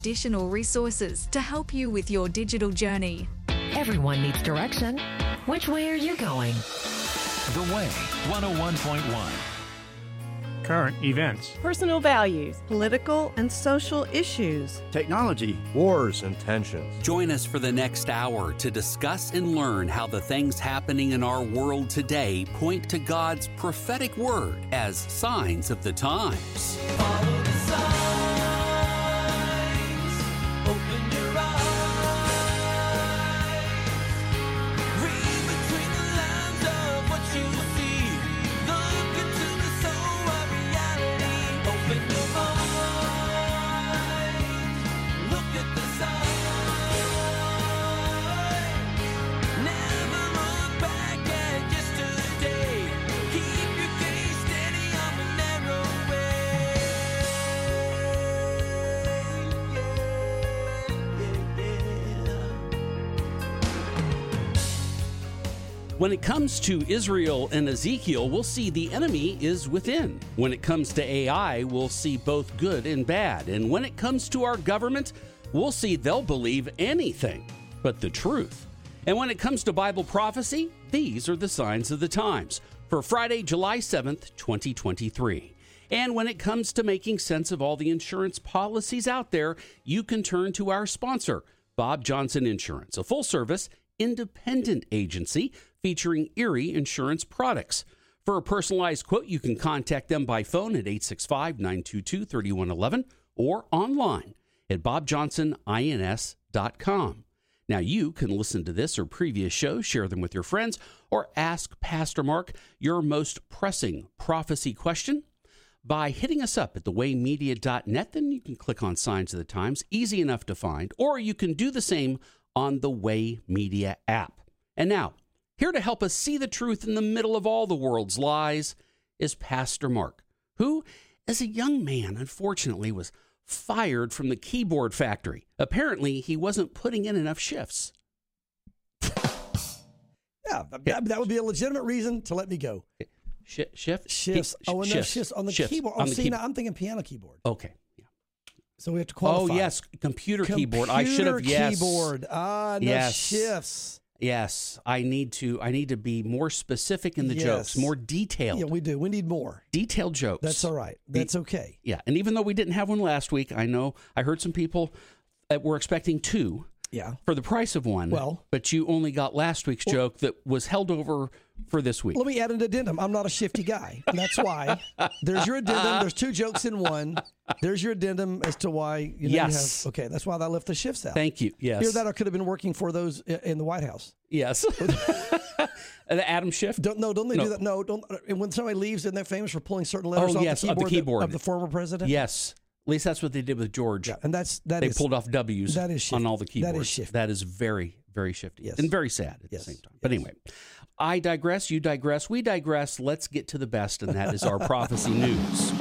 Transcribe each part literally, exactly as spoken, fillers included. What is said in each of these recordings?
additional resources to help you with your digital journey. Everyone needs direction. Which way are you going? The Way, one oh one point one. Current events, personal values, political and social issues, technology, wars and tensions. Join us for the next hour to discuss and learn how the things happening in our world today point to God's prophetic word as signs of the times. Follow the signs, open your eyes, read between the lines of what you see, look into the soul of reality, open your mind, look at the signs, never look back at yesterday, keep your gaze steady on the narrow way, When it comes to Israel and Ezekiel, we'll see the enemy is within. When it comes to A I, we'll see both good and bad. And when it comes to our government, we'll see they'll believe anything but the truth. And when it comes to Bible prophecy, these are the signs of the times for Friday, July seventh, twenty twenty-three. And when it comes to making sense of all the insurance policies out there, you can turn to our sponsor, Bob Johnson Insurance, a full-service, independent agency featuring Erie insurance products. For a personalized quote, you can contact them by phone at eight six five, nine two two, three one one one or online at bob johnson ins dot com. Now, you can listen to this or previous shows, share them with your friends, or ask Pastor Mark your most pressing prophecy question by hitting us up at the way media dot net. Then you can click on Signs of the Times, easy enough to find, or you can do the same on the Way Media app. And now, here to help us see the truth in the middle of all the world's lies is Pastor Mark, who, as a young man, unfortunately, was fired from the keyboard factory. Apparently, he wasn't putting in enough shifts. Yeah, that, that would be a legitimate reason to let me go. Sh- shift? Shifts. He, oh, and shifts. shifts on the shifts keyboard. Oh, on the see, keyboard. now I'm thinking piano keyboard. Okay. Yeah. So we have to qualify. Oh, yes, computer, computer keyboard. I should have, yes. keyboard. Ah, no yes. shifts. Yes, I need to I need to be more specific in the Yes. jokes, more detailed. Yeah, we do. We need more. Detailed jokes. That's all right. That's okay. Yeah, and even though we didn't have one last week, I know I heard some people that were expecting two Yeah. for the price of one. Well- but you only got last week's Well- joke that was held over for this week. Let me add an addendum. I'm not a shifty guy. And that's why. There's your addendum. There's two jokes in one. There's your addendum as to why you know Yes. you have. Okay, that's why I left the shifts out. Thank you. Yes. Either that or could have been working for those i- in the White House. Yes. The Adam shift? Don't no, don't they No. do that? No, don't. And when somebody leaves, isn't they famous for pulling certain letters Oh, off, yes, the of the keyboard, keyboard. of the former president? Yes. At least that's what they did with George. Yeah, and that's that they is- pulled off W's that is shifty. on all the keyboards. That is shifty. That is very, very shifty. Yes. And very sad at Yes. the same time. But anyway, I digress. You digress. We digress. Let's get to the best, and that is our prophecy news.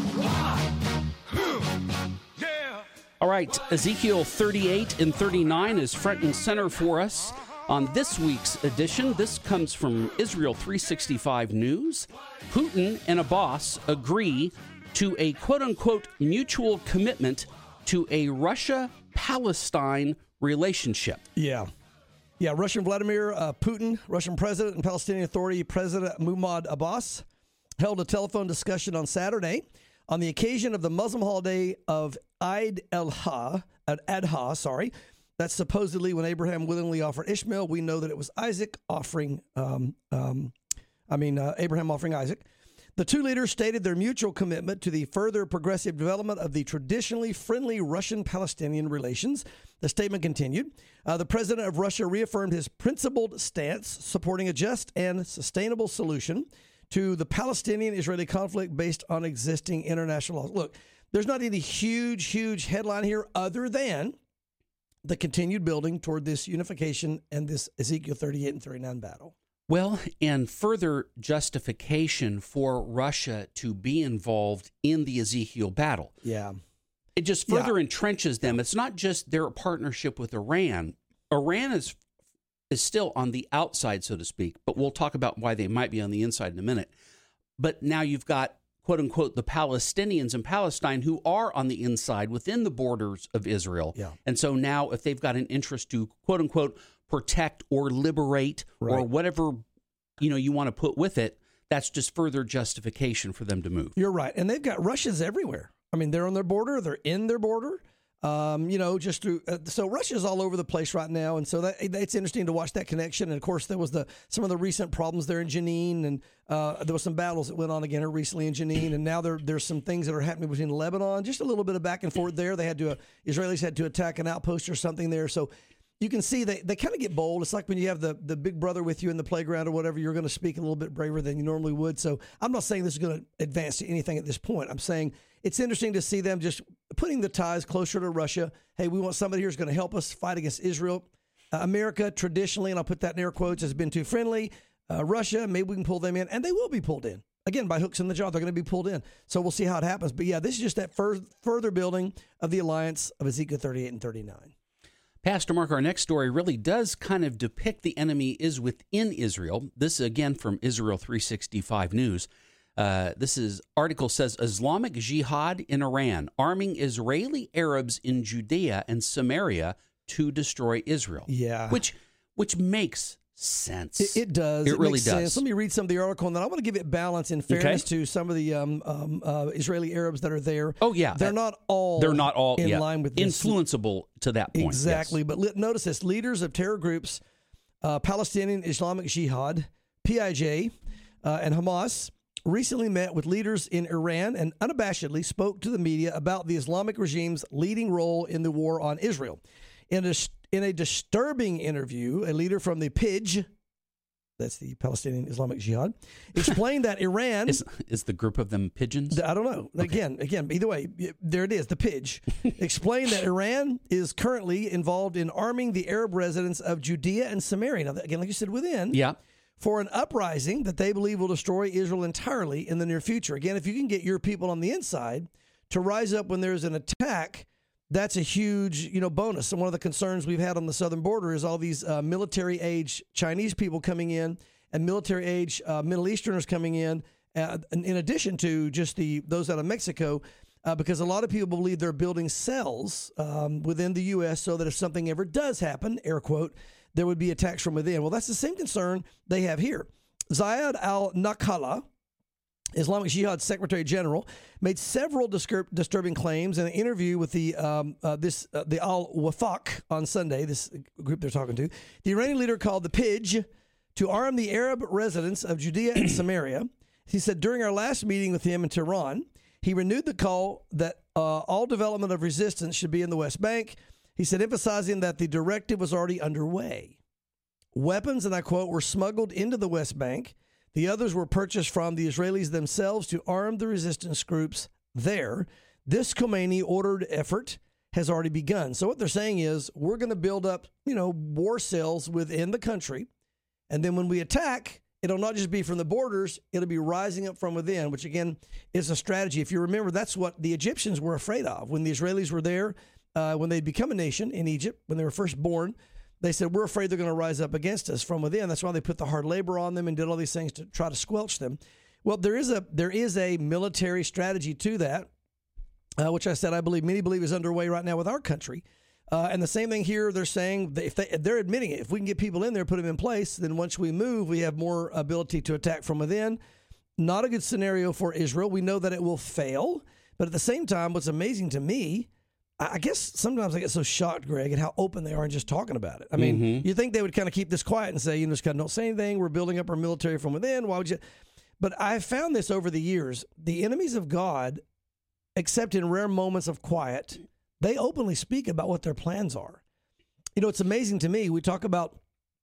All right, Ezekiel thirty-eight and thirty-nine is front and center for us on this week's edition. This comes from Israel three sixty-five News. Putin and Abbas agree to a quote-unquote mutual commitment to a Russia-Palestine relationship. Yeah. Yeah, Russian Vladimir uh, Putin, Russian President and Palestinian Authority President Mahmoud Abbas held a telephone discussion on Saturday on the occasion of the Muslim holiday of Eid al-Ha, Adha, sorry. That's supposedly when Abraham willingly offered Ishmael. We know that it was Isaac offering, um, um, I mean, uh, Abraham offering Isaac. The two leaders stated their mutual commitment to the further progressive development of the traditionally friendly Russian-Palestinian relations. The statement continued. Uh, the president of Russia reaffirmed his principled stance, supporting a just and sustainable solution to the Palestinian-Israeli conflict based on existing international laws. Look, there's not any huge, huge headline here other than the continued building toward this unification and this Ezekiel thirty-eight and thirty-nine battle. Well, and further justification for Russia to be involved in the Ezekiel battle. Yeah. It just further Yeah. entrenches them. It's not just their partnership with Iran. Iran is is still on the outside, so to speak, but we'll talk about why they might be on the inside in a minute. But now you've got quote unquote, the Palestinians in Palestine who are on the inside within the borders of Israel. Yeah. And so now if they've got an interest to, quote unquote, protect or liberate or Right. whatever, you know, you want to put with it, that's just further justification for them to move. You're right. And they've got Russians everywhere. I mean, they're on their border. They're in their border. Um, you know, just through, uh, so Russia's all over the place right now. And so that it's interesting to watch that connection. And of course, there was the, some of the recent problems there in Jenin, and uh, there was some battles that went on again recently in Jenin. And now there, there's some things that are happening between Lebanon, just a little bit of back and forth there. They had to, uh, Israelis had to attack an outpost or something there. So you can see they, they kind of get bold. It's like when you have the, the big brother with you in the playground or whatever, you're going to speak a little bit braver than you normally would. So I'm not saying this is going to advance to anything at this point. I'm saying it's interesting to see them just putting the ties closer to Russia. Hey, we want somebody here who's going to help us fight against Israel. Uh, America traditionally, and I'll put that in air quotes, has been too friendly. Uh, Russia, maybe we can pull them in, and they will be pulled in. Again, by hooks in the jaw, they're going to be pulled in. So we'll see how it happens. But yeah, this is just that fur- further building of the alliance of Ezekiel thirty-eight and thirty-nine. Pastor Mark, our next story really does kind of depict the enemy is within Israel. This, again, from Israel three sixty-five News. Uh, this is article says Islamic Jihad in Iran arming Israeli Arabs in Judea and Samaria to destroy Israel. Yeah. Which which makes sense. It, it does. It, It really makes does. sense. Let me read some of the article, and then I want to give it balance in fairness Okay. to some of the um, um, uh, Israeli Arabs that are there. Oh, yeah. They're not all They're not all in yeah, line with this. influenceable to that point. Exactly. Yes. But li- notice this. Leaders of terror groups, uh, Palestinian Islamic Jihad, P I J, uh, and Hamas recently met with leaders in Iran and unabashedly spoke to the media about the Islamic regime's leading role in the war on Israel. In a, in a disturbing interview, a leader from the P I J, that's the Palestinian Islamic Jihad, explained that Iran... Is, is the group of them pigeons? I don't know. Again, again, either way, there it is, the P I J. Explained that Iran is currently involved in arming the Arab residents of Judea and Samaria. Now, again, like you said, within... Yeah. For an uprising that they believe will destroy Israel entirely in the near future. Again, if you can get your people on the inside to rise up when there's an attack, that's a huge, you know, bonus. And one of the concerns we've had on the southern border is all these uh, military-age Chinese people coming in and military-age uh, Middle Easterners coming in, uh, in addition to just the those out of Mexico, uh, because a lot of people believe they're building cells um, within the U S so that if something ever does happen, air quote, there would be attacks from within. Well, that's the same concern they have here. Zayed al-Nakhala, Islamic Jihad Secretary General, made several discur- disturbing claims in an interview with the um, uh, this uh, the Al-Wafaq on Sunday, this group they're talking to. The Iranian leader called the P I J to arm the Arab residents of Judea and Samaria. He said during our last meeting with him in Tehran, he renewed the call that uh, all development of resistance should be in the West Bank. He said, emphasizing that the directive was already underway. Weapons, and I quote, were smuggled into the West Bank. The others were purchased from the Israelis themselves to arm the resistance groups there. This Khomeini-ordered effort has already begun. So what they're saying is we're going to build up, you know, war cells within the country. And then when we attack, it'll not just be from the borders, it'll be rising up from within, which, again, is a strategy. If you remember, that's what the Egyptians were afraid of. When the Israelis were there, Uh, when they'd become a nation in Egypt, when they were first born, they said, we're afraid they're going to rise up against us from within. That's why they put the hard labor on them and did all these things to try to squelch them. Well, there is a there is a military strategy to that, uh, which I said I believe many believe is underway right now with our country. Uh, and the same thing here, they're saying, that if they, they're admitting it. If we can get people in there, put them in place, then once we move, we have more ability to attack from within. Not a good scenario for Israel. We know that it will fail. But at the same time, what's amazing to me, I guess sometimes I get so shocked, Greg, at how open they are in just talking about it. I mean, Mm-hmm. you think they would kind of keep this quiet and say, you know, just kind of don't say anything. We're building up our military from within. Why would you? But I've found this over the years. The enemies of God, except in rare moments of quiet, they openly speak about what their plans are. You know, it's amazing to me. We talk about,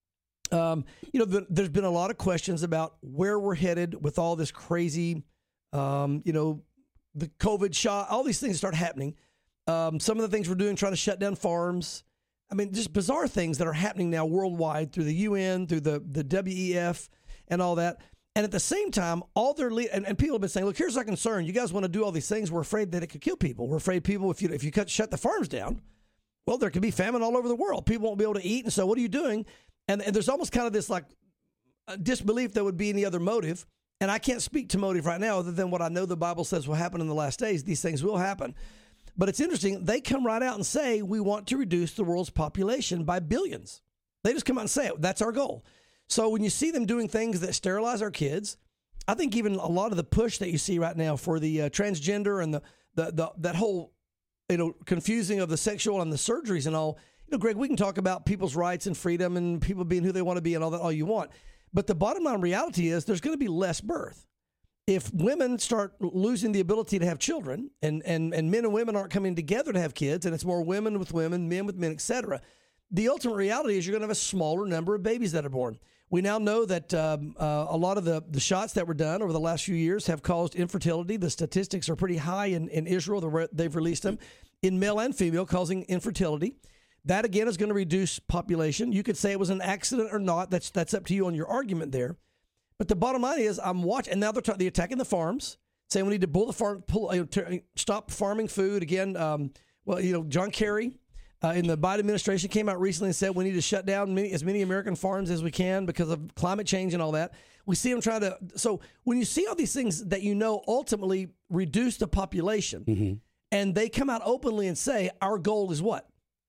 um, you know, the, there's been a lot of questions about where we're headed with all this crazy, um, you know, the COVID shot, all these things start happening. Um, some of the things we're doing, trying to shut down farms. I mean, just bizarre things that are happening now worldwide through the U N, through the, the W E F and all that. And at the same time, all their le- and, and people have been saying, look, here's our concern. You guys want to do all these things. We're afraid that it could kill people. We're afraid people, if you if you cut shut the farms down, well, there could be famine all over the world. People won't be able to eat. And so what are you doing? And, and there's almost kind of this like uh, disbelief there would be any other motive. And I can't speak to motive right now other than what I know the Bible says will happen in the last days. These things will happen. But it's interesting. They come right out and say, we want to reduce the world's population by billions. They just come out and say it. That's our goal. So when you see them doing things that sterilize our kids, I think even a lot of the push that you see right now for the uh, transgender and the, the the that whole, you know, confusing of the sexual and the surgeries and all, you know, Greg, we can talk about people's rights and freedom and people being who they want to be and all that, all you want. But the bottom line reality is there's going to be less birth. If women start losing the ability to have children and, and, and men and women aren't coming together to have kids, and it's more women with women, men with men, et cetera, the ultimate reality is you're going to have a smaller number of babies that are born. We now know that um, uh, a lot of the, the shots that were done over the last few years have caused infertility. The statistics are pretty high in, in Israel. They've released them in male and female, causing infertility. That, again, is going to reduce population. You could say it was an accident or not. That's that's up to you on your argument there. But the bottom line is I'm watching, and now they're, t- they're attacking the farms, saying we need to pull the farm, pull, uh, t- stop farming food. Again, um, well, you know, John Kerry uh, in the Biden administration came out recently and said we need to shut down many, as many American farms as we can because of climate change and all that. We see them trying to, so when you see all these things that you know ultimately reduce the population, mm-hmm. and they come out openly and say our goal is what?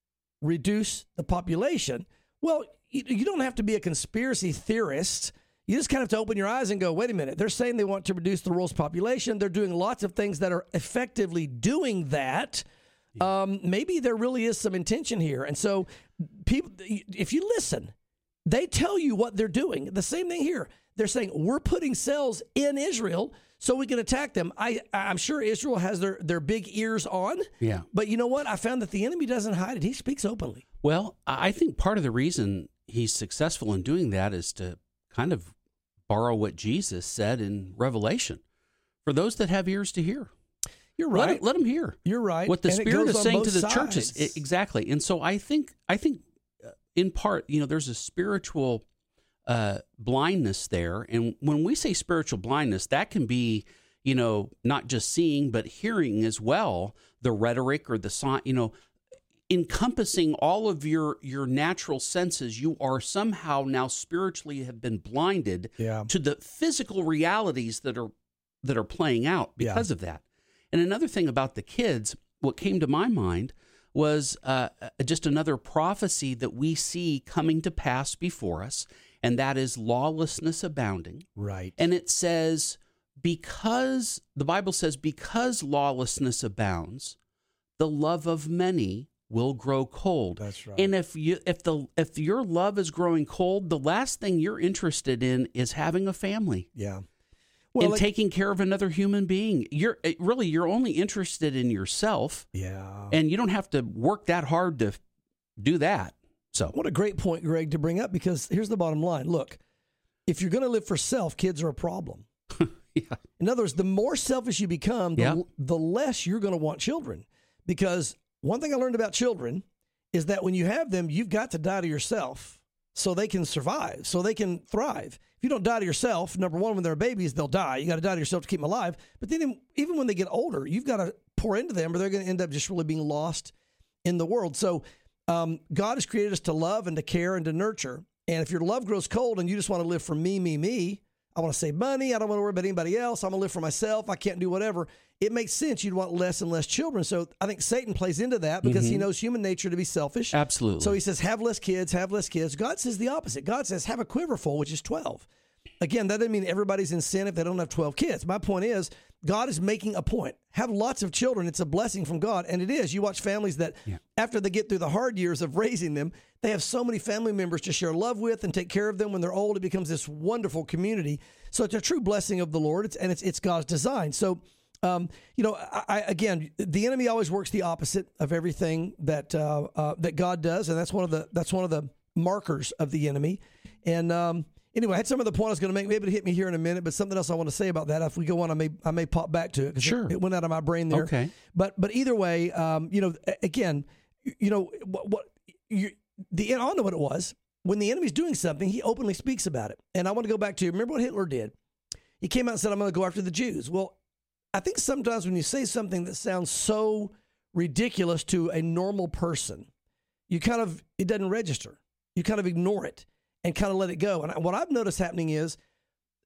Reduce the population. Well, you, you don't have to be a conspiracy theorist. You just kind of have to open your eyes and go, wait a minute. They're saying they want to reduce the world's population. They're doing lots of things that are effectively doing that. Yeah. Um, maybe there really is some intention here. And so people, if you listen, they tell you what they're doing. The same thing here. They're saying we're putting cells in Israel so we can attack them. I, I'm sure Israel has their, their big ears on. Yeah. But you know what? I found that the enemy doesn't hide it. He speaks openly. Well, I think part of the reason he's successful in doing that is to kind of borrow what Jesus said in Revelation. For those that have ears to hear. You're right. Let, let them hear. You're right. What the and Spirit is saying to the sides. churches. I, exactly. And so I think, I think uh, in part, you know, there's a spiritual uh, blindness there. And when we say spiritual blindness, that can be, you know, not just seeing, but hearing as well, the rhetoric or the sign, you know, encompassing all of your, your natural senses. You are somehow now spiritually have been blinded yeah. to the physical realities that are, that are playing out because yeah. of that. And another thing about the kids, what came to my mind was uh, just another prophecy that we see coming to pass before us, and that is lawlessness abounding. Right. And it says, because, the Bible says, because lawlessness abounds, the love of many will grow cold. That's right. And if you if the if your love is growing cold, the last thing you're interested in is having a family. Yeah. Well, and like, taking care of another human being. You're really, you're only interested in yourself. Yeah. And you don't have to work that hard to do that. So, what a great point, Greg, to bring up, because here's the bottom line. Look, if you're going to live for self, kids are a problem. yeah. In other words, the more selfish you become, the, yeah. the less you're going to want children. Because one thing I learned about children is that when you have them, you've got to die to yourself so they can survive, so they can thrive. If you don't die to yourself, number one, when they're babies, they'll die. You got to die to yourself to keep them alive. But then even when they get older, you've got to pour into them or they're going to end up just really being lost in the world. So um, God has created us to love and to care and to nurture. And if your love grows cold and you just want to live for me, me, me, I want to save money. I don't want to worry about anybody else. I'm going to live for myself. I can't do whatever. It makes sense you'd want less and less children. So I think Satan plays into that because mm-hmm. he knows human nature to be selfish. Absolutely. So he says, have less kids, have less kids. God says the opposite. God says, have a quiver full, which is twelve. Again, that doesn't mean everybody's in sin if they don't have twelve kids. My point is, God is making a point. Have lots of children. It's a blessing from God. And it is. You watch families that yeah. after they get through the hard years of raising them, they have so many family members to share love with and take care of them when they're old. It becomes this wonderful community. So it's a true blessing of the Lord, it's, and it's it's God's design. So, um, you know, I, I, again, the enemy always works the opposite of everything that uh, uh, that God does, and that's one of the that's one of the markers of the enemy. And um, anyway, I had some of the point I was going to make. Maybe it'll hit me here in a minute, but something else I want to say about that. If we go on, I may I may pop back to it because sure. it, it went out of my brain there. Okay. But but either way, um, you know, again, you know what, what you the I don't know what it was. When the enemy's doing something, he openly speaks about it. And I want to go back to, remember what Hitler did? He came out and said, I'm going to go after the Jews. Well, I think sometimes when you say something that sounds so ridiculous to a normal person, you kind of, it doesn't register. You kind of ignore it and kind of let it go. And what I've noticed happening is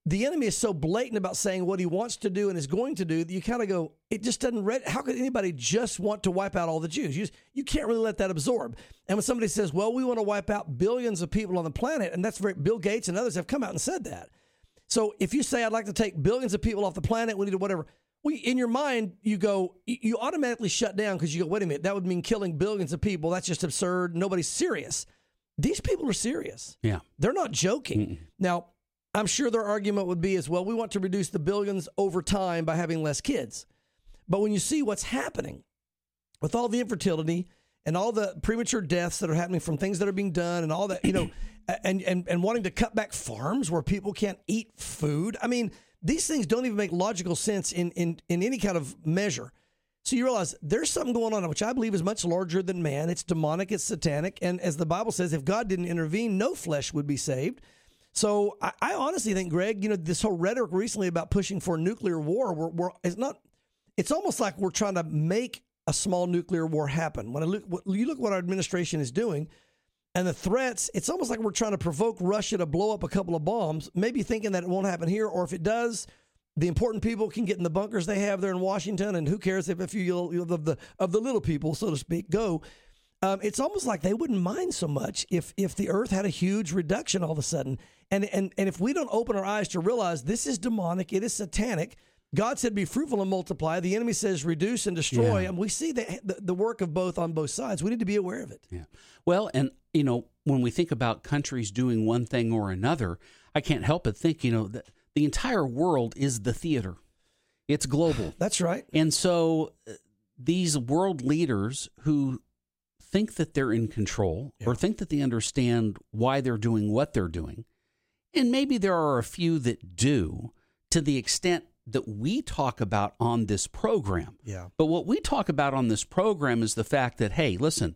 the enemy is so blatant about saying what he wants to do and is going to do that you kind of go, it just doesn't read. How could anybody just want to wipe out all the Jews? You, just, you can't really let that absorb. And when somebody says, well, we want to wipe out billions of people on the planet, and that's very, Bill Gates and others have come out and said that. So if you say, I'd like to take billions of people off the planet, we need to whatever, we, in your mind, you go, you automatically shut down because you go, wait a minute, that would mean killing billions of people. That's just absurd. Nobody's serious. These people are serious. Yeah. They're not joking. Mm-mm. Now, I'm sure their argument would be as well, we want to reduce the billions over time by having less kids. But when you see what's happening with all the infertility and all the premature deaths that are happening from things that are being done and all that, you know, and, and, and wanting to cut back farms where people can't eat food. I mean, these things don't even make logical sense in, in, in any kind of measure. So you realize there's something going on, which I believe is much larger than man. It's demonic, it's satanic. And as the Bible says, if God didn't intervene, no flesh would be saved. So I, I honestly think, Greg, you know, this whole rhetoric recently about pushing for nuclear war, we're, we're, it's not, it's almost like we're trying to make a small nuclear war happen. When I look, you look what our administration is doing and the threats, it's almost like we're trying to provoke Russia to blow up a couple of bombs, maybe thinking that it won't happen here, or if it does, the important people can get in the bunkers they have there in Washington, and who cares if a few of the of the little people, so to speak, go. Um, it's almost like they wouldn't mind so much if if the earth had a huge reduction all of a sudden. And and and if we don't open our eyes to realize this is demonic, it is satanic. God said, be fruitful and multiply. The enemy says, reduce and destroy. Yeah. And we see the, the the work of both on both sides. We need to be aware of it. Yeah. Well, and, you know, when we think about countries doing one thing or another, I can't help but think, you know, that the entire world is the theater. It's global. That's right. And so uh, these world leaders who think that they're in control yeah. or think that they understand why they're doing what they're doing, and maybe there are a few that do to the extent that we talk about on this program. Yeah. But what we talk about on this program is the fact that, hey, listen,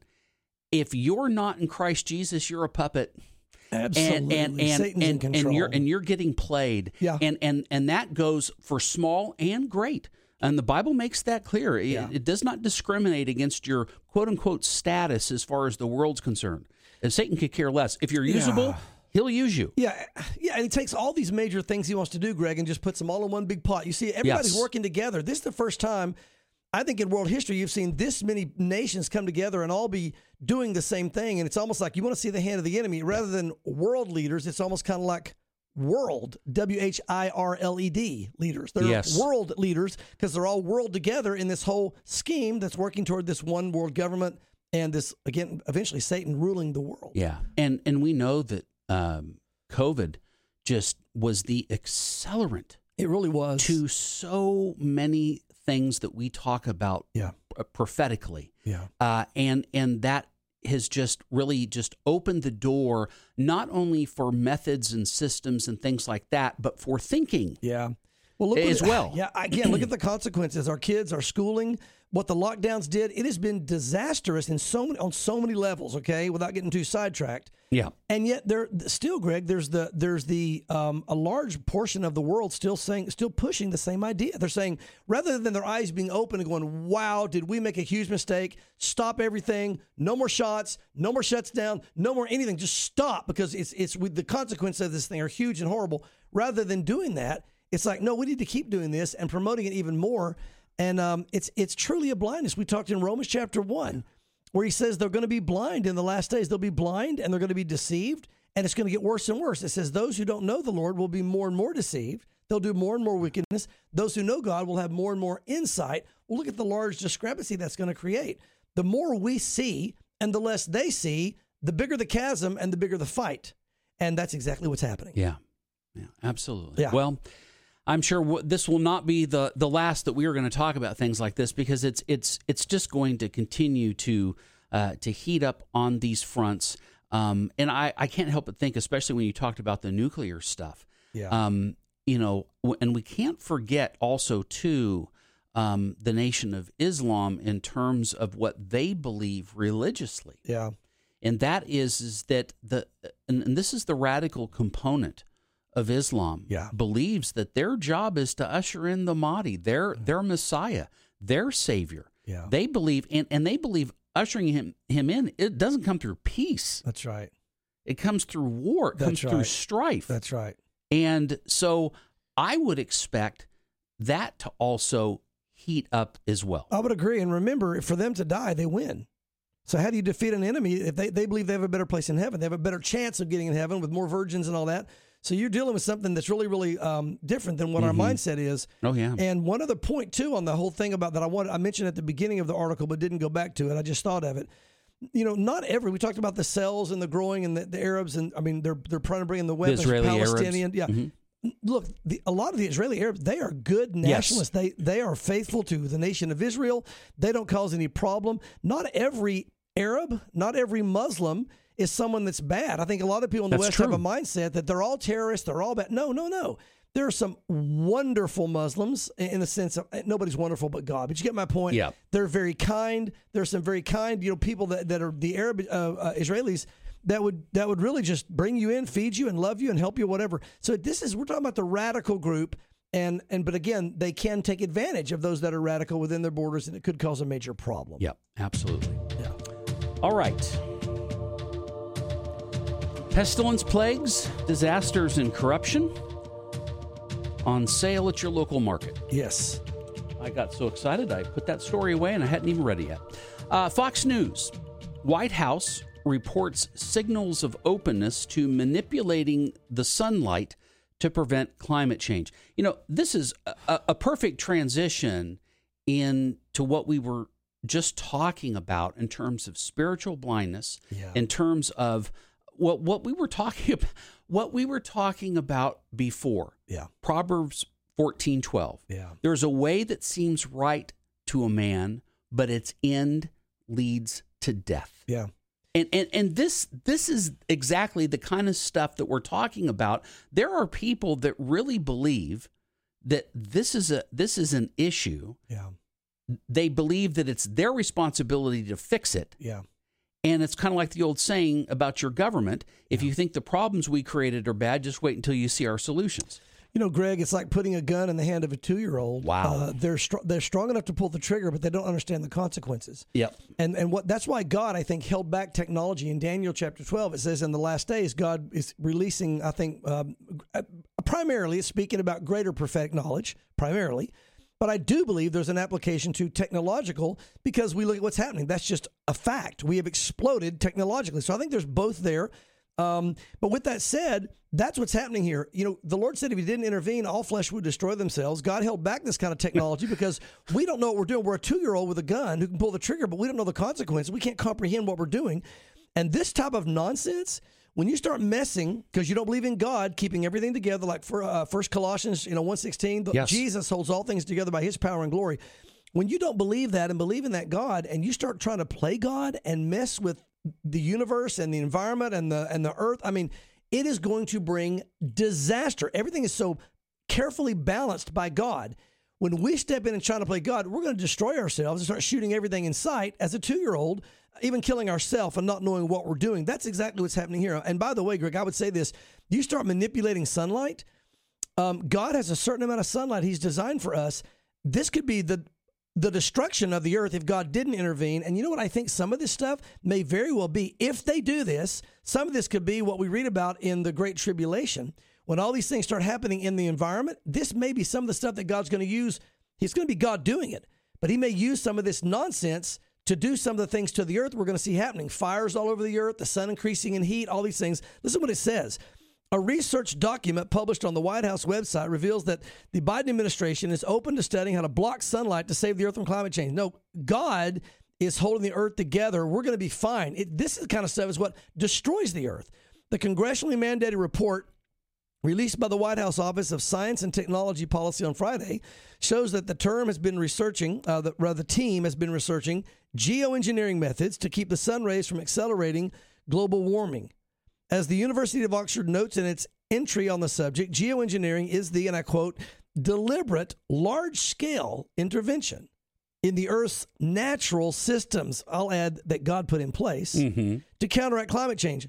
if you're not in Christ Jesus, you're a puppet. Absolutely. And, and, and, Satan's and, in control. and you're and you're getting played. Yeah. And and and that goes for small and great. And the Bible makes that clear. It, Yeah. it does not discriminate against your quote unquote status as far as the world's concerned. And Satan could care less. If you're usable, Yeah. he'll use you. Yeah, yeah, and he takes all these major things he wants to do, Greg, and just puts them all in one big pot. You see, everybody's Yes. working together. This is the first time, I think, in world history you've seen this many nations come together and all be doing the same thing. And it's almost like you want to see the hand of the enemy. Rather than world leaders, it's almost kind of like world, W H I R L E D leaders. They're Yes. world leaders because they're all world together in this whole scheme that's working toward this one world government and this, again, eventually Satan ruling the world. Yeah. And and we know that um, COVID just was the accelerant It really was. to so many things that we talk about Yeah. p- prophetically. Yeah. Uh, and and that has just really just opened the door not only for methods and systems and things like that, but for thinking. Yeah. Well, look As at, well. Yeah. Again, look at the consequences. Our kids, our schooling, what the lockdowns did. It has been disastrous in so many on so many levels. Okay, without getting too sidetracked. Yeah. And yet, there still, Greg, there's the there's the um, a large portion of the world still saying, still pushing the same idea. They're saying rather than their eyes being open and going, "Wow, did we make a huge mistake? Stop everything. No more shots. No more shuts down. No more anything. Just stop because it's it's with the consequences of this thing are huge and horrible." Rather than doing that, it's like, no, we need to keep doing this and promoting it even more. And um, it's it's truly a blindness. We talked in Romans chapter one, where he says they're going to be blind in the last days. They'll be blind and they're going to be deceived, and it's going to get worse and worse. It says those who don't know the Lord will be more and more deceived. They'll do more and more wickedness. Those who know God will have more and more insight. Well, look at the large discrepancy that's going to create. The more we see and the less they see, the bigger the chasm and the bigger the fight. And that's exactly what's happening. Yeah. Yeah, absolutely. Yeah. Well, I'm sure w- this will not be the, the last that we are going to talk about things like this because it's it's it's just going to continue to uh, to heat up on these fronts. Um, and I, I can't help but think, especially when you talked about the nuclear stuff. Yeah. Um, you know, w- and we can't forget also too um, the Nation of Islam in terms of what they believe religiously. Yeah. And that is is that the and, and this is the radical component of Islam, Yeah. believes that their job is to usher in the Mahdi, their their Messiah, their Savior. Yeah. They believe, and, and they believe ushering him him in, it doesn't come through peace. That's right. It comes through war. It That's comes through right. strife. That's right. And so I would expect that to also heat up as well. I would agree. And remember, for them to die, they win. So how do you defeat an enemy if they, they believe they have a better place in heaven? They have a better chance of getting in heaven with more virgins and all that. So you're dealing with something that's really, really um, different than what Mm-hmm. our mindset is. Oh, yeah. And one other point, too, on the whole thing about that I wanted, I mentioned at the beginning of the article but didn't go back to it. I just thought of it. You know, not every, we talked about the cells and the growing and the, the Arabs, and I mean, they're they're trying to bring in the weapons, Israeli Palestinian. Arabs. Yeah. Mm-hmm. Look, the, a lot of the Israeli Arabs, they are good nationalists. They they are faithful to the nation of Israel. They don't cause any problem. Not every Arab, not every Muslim is someone that's bad. I think a lot of people in the That's West true. have a mindset that they're all terrorists, they're all bad. No, no, no. There are some wonderful Muslims in the sense of nobody's wonderful but God. But you get my point. Yeah. They're very kind. There's some very kind, you know, people that, that are the Arab uh, uh, Israelis that would that would really just bring you in, feed you, and love you, and help you, whatever. So this is we're talking about the radical group, and and but again, they can take advantage of those that are radical within their borders, and it could cause a major problem. Yep, absolutely. Yeah. All right. Pestilence, plagues, disasters, and corruption on sale at your local market. Yes. I got so excited, I put that story away and I hadn't even read it yet. Uh, Fox News. White House reports signals of openness to manipulating the sunlight to prevent climate change. You know, this is a, a perfect transition into what we were just talking about in terms of spiritual blindness, Yeah. in terms of what what we were talking about, what we were talking about before. Yeah. Proverbs fourteen twelve. Yeah. There's a way that seems right to a man, but its end leads to death. Yeah. And, and and this this is exactly the kind of stuff that we're talking about. There are people that really believe that this is a this is an issue. Yeah. They believe that it's their responsibility to fix it. Yeah. And it's kind of like the old saying about your government. If you think the problems we created are bad, just wait until you see our solutions. You know, Greg, it's like putting a gun in the hand of a two-year-old. Wow. Uh, they're str- they're strong enough to pull the trigger, but they don't understand the consequences. Yep. And and what that's why God, I think, held back technology in Daniel chapter twelve. It says in the last days, God is releasing, I think, um, primarily it's speaking about greater prophetic knowledge, primarily. But I do believe there's an application to technological because we look at what's happening. That's just a fact. We have exploded technologically. So I think there's both there. Um, but with that said, that's what's happening here. You know, the Lord said if he didn't intervene, all flesh would destroy themselves. God held back this kind of technology because we don't know what we're doing. We're a two-year-old with a gun who can pull the trigger, but we don't know the consequences. We can't comprehend what we're doing. And this type of nonsense, when you start messing because you don't believe in God keeping everything together, like for uh, First Colossians, you know, one sixteen, Yes. Jesus holds all things together by his power and glory. When you don't believe that and believe in that God, and you start trying to play God and mess with the universe and the environment and the and the earth, I mean, it is going to bring disaster. Everything is so carefully balanced by God. When we step in and try to play God, we're going to destroy ourselves and start shooting everything in sight as a two-year-old, even killing ourselves and not knowing what we're doing. That's exactly what's happening here. And by the way, Greg, I would say this. You start manipulating sunlight, um, God has a certain amount of sunlight he's designed for us. This could be the the destruction of the earth if God didn't intervene. And you know what? I think some of this stuff may very well be, if they do this, some of this could be what we read about in the Great Tribulation. When all these things start happening in the environment, this may be some of the stuff that God's going to use. He's going to be God doing it, but he may use some of this nonsense to do some of the things to the earth we're going to see happening. Fires all over the earth, the sun increasing in heat, all these things. Listen to what it says. A research document published on the White House website reveals that the Biden administration is open to studying how to block sunlight to save the earth from climate change. No, God is holding the earth together. We're going to be fine. It, this is the kind of stuff is what destroys the earth. The congressionally mandated report released by the White House Office of Science and Technology Policy on Friday shows that the term has been researching, uh, the, rather the team has been researching geoengineering methods to keep the sun rays from accelerating global warming. As the University of Oxford notes in its entry on the subject, geoengineering is the, and I quote, deliberate, large-scale intervention in the Earth's natural systems, I'll add, that God put in place Mm-hmm. to counteract climate change.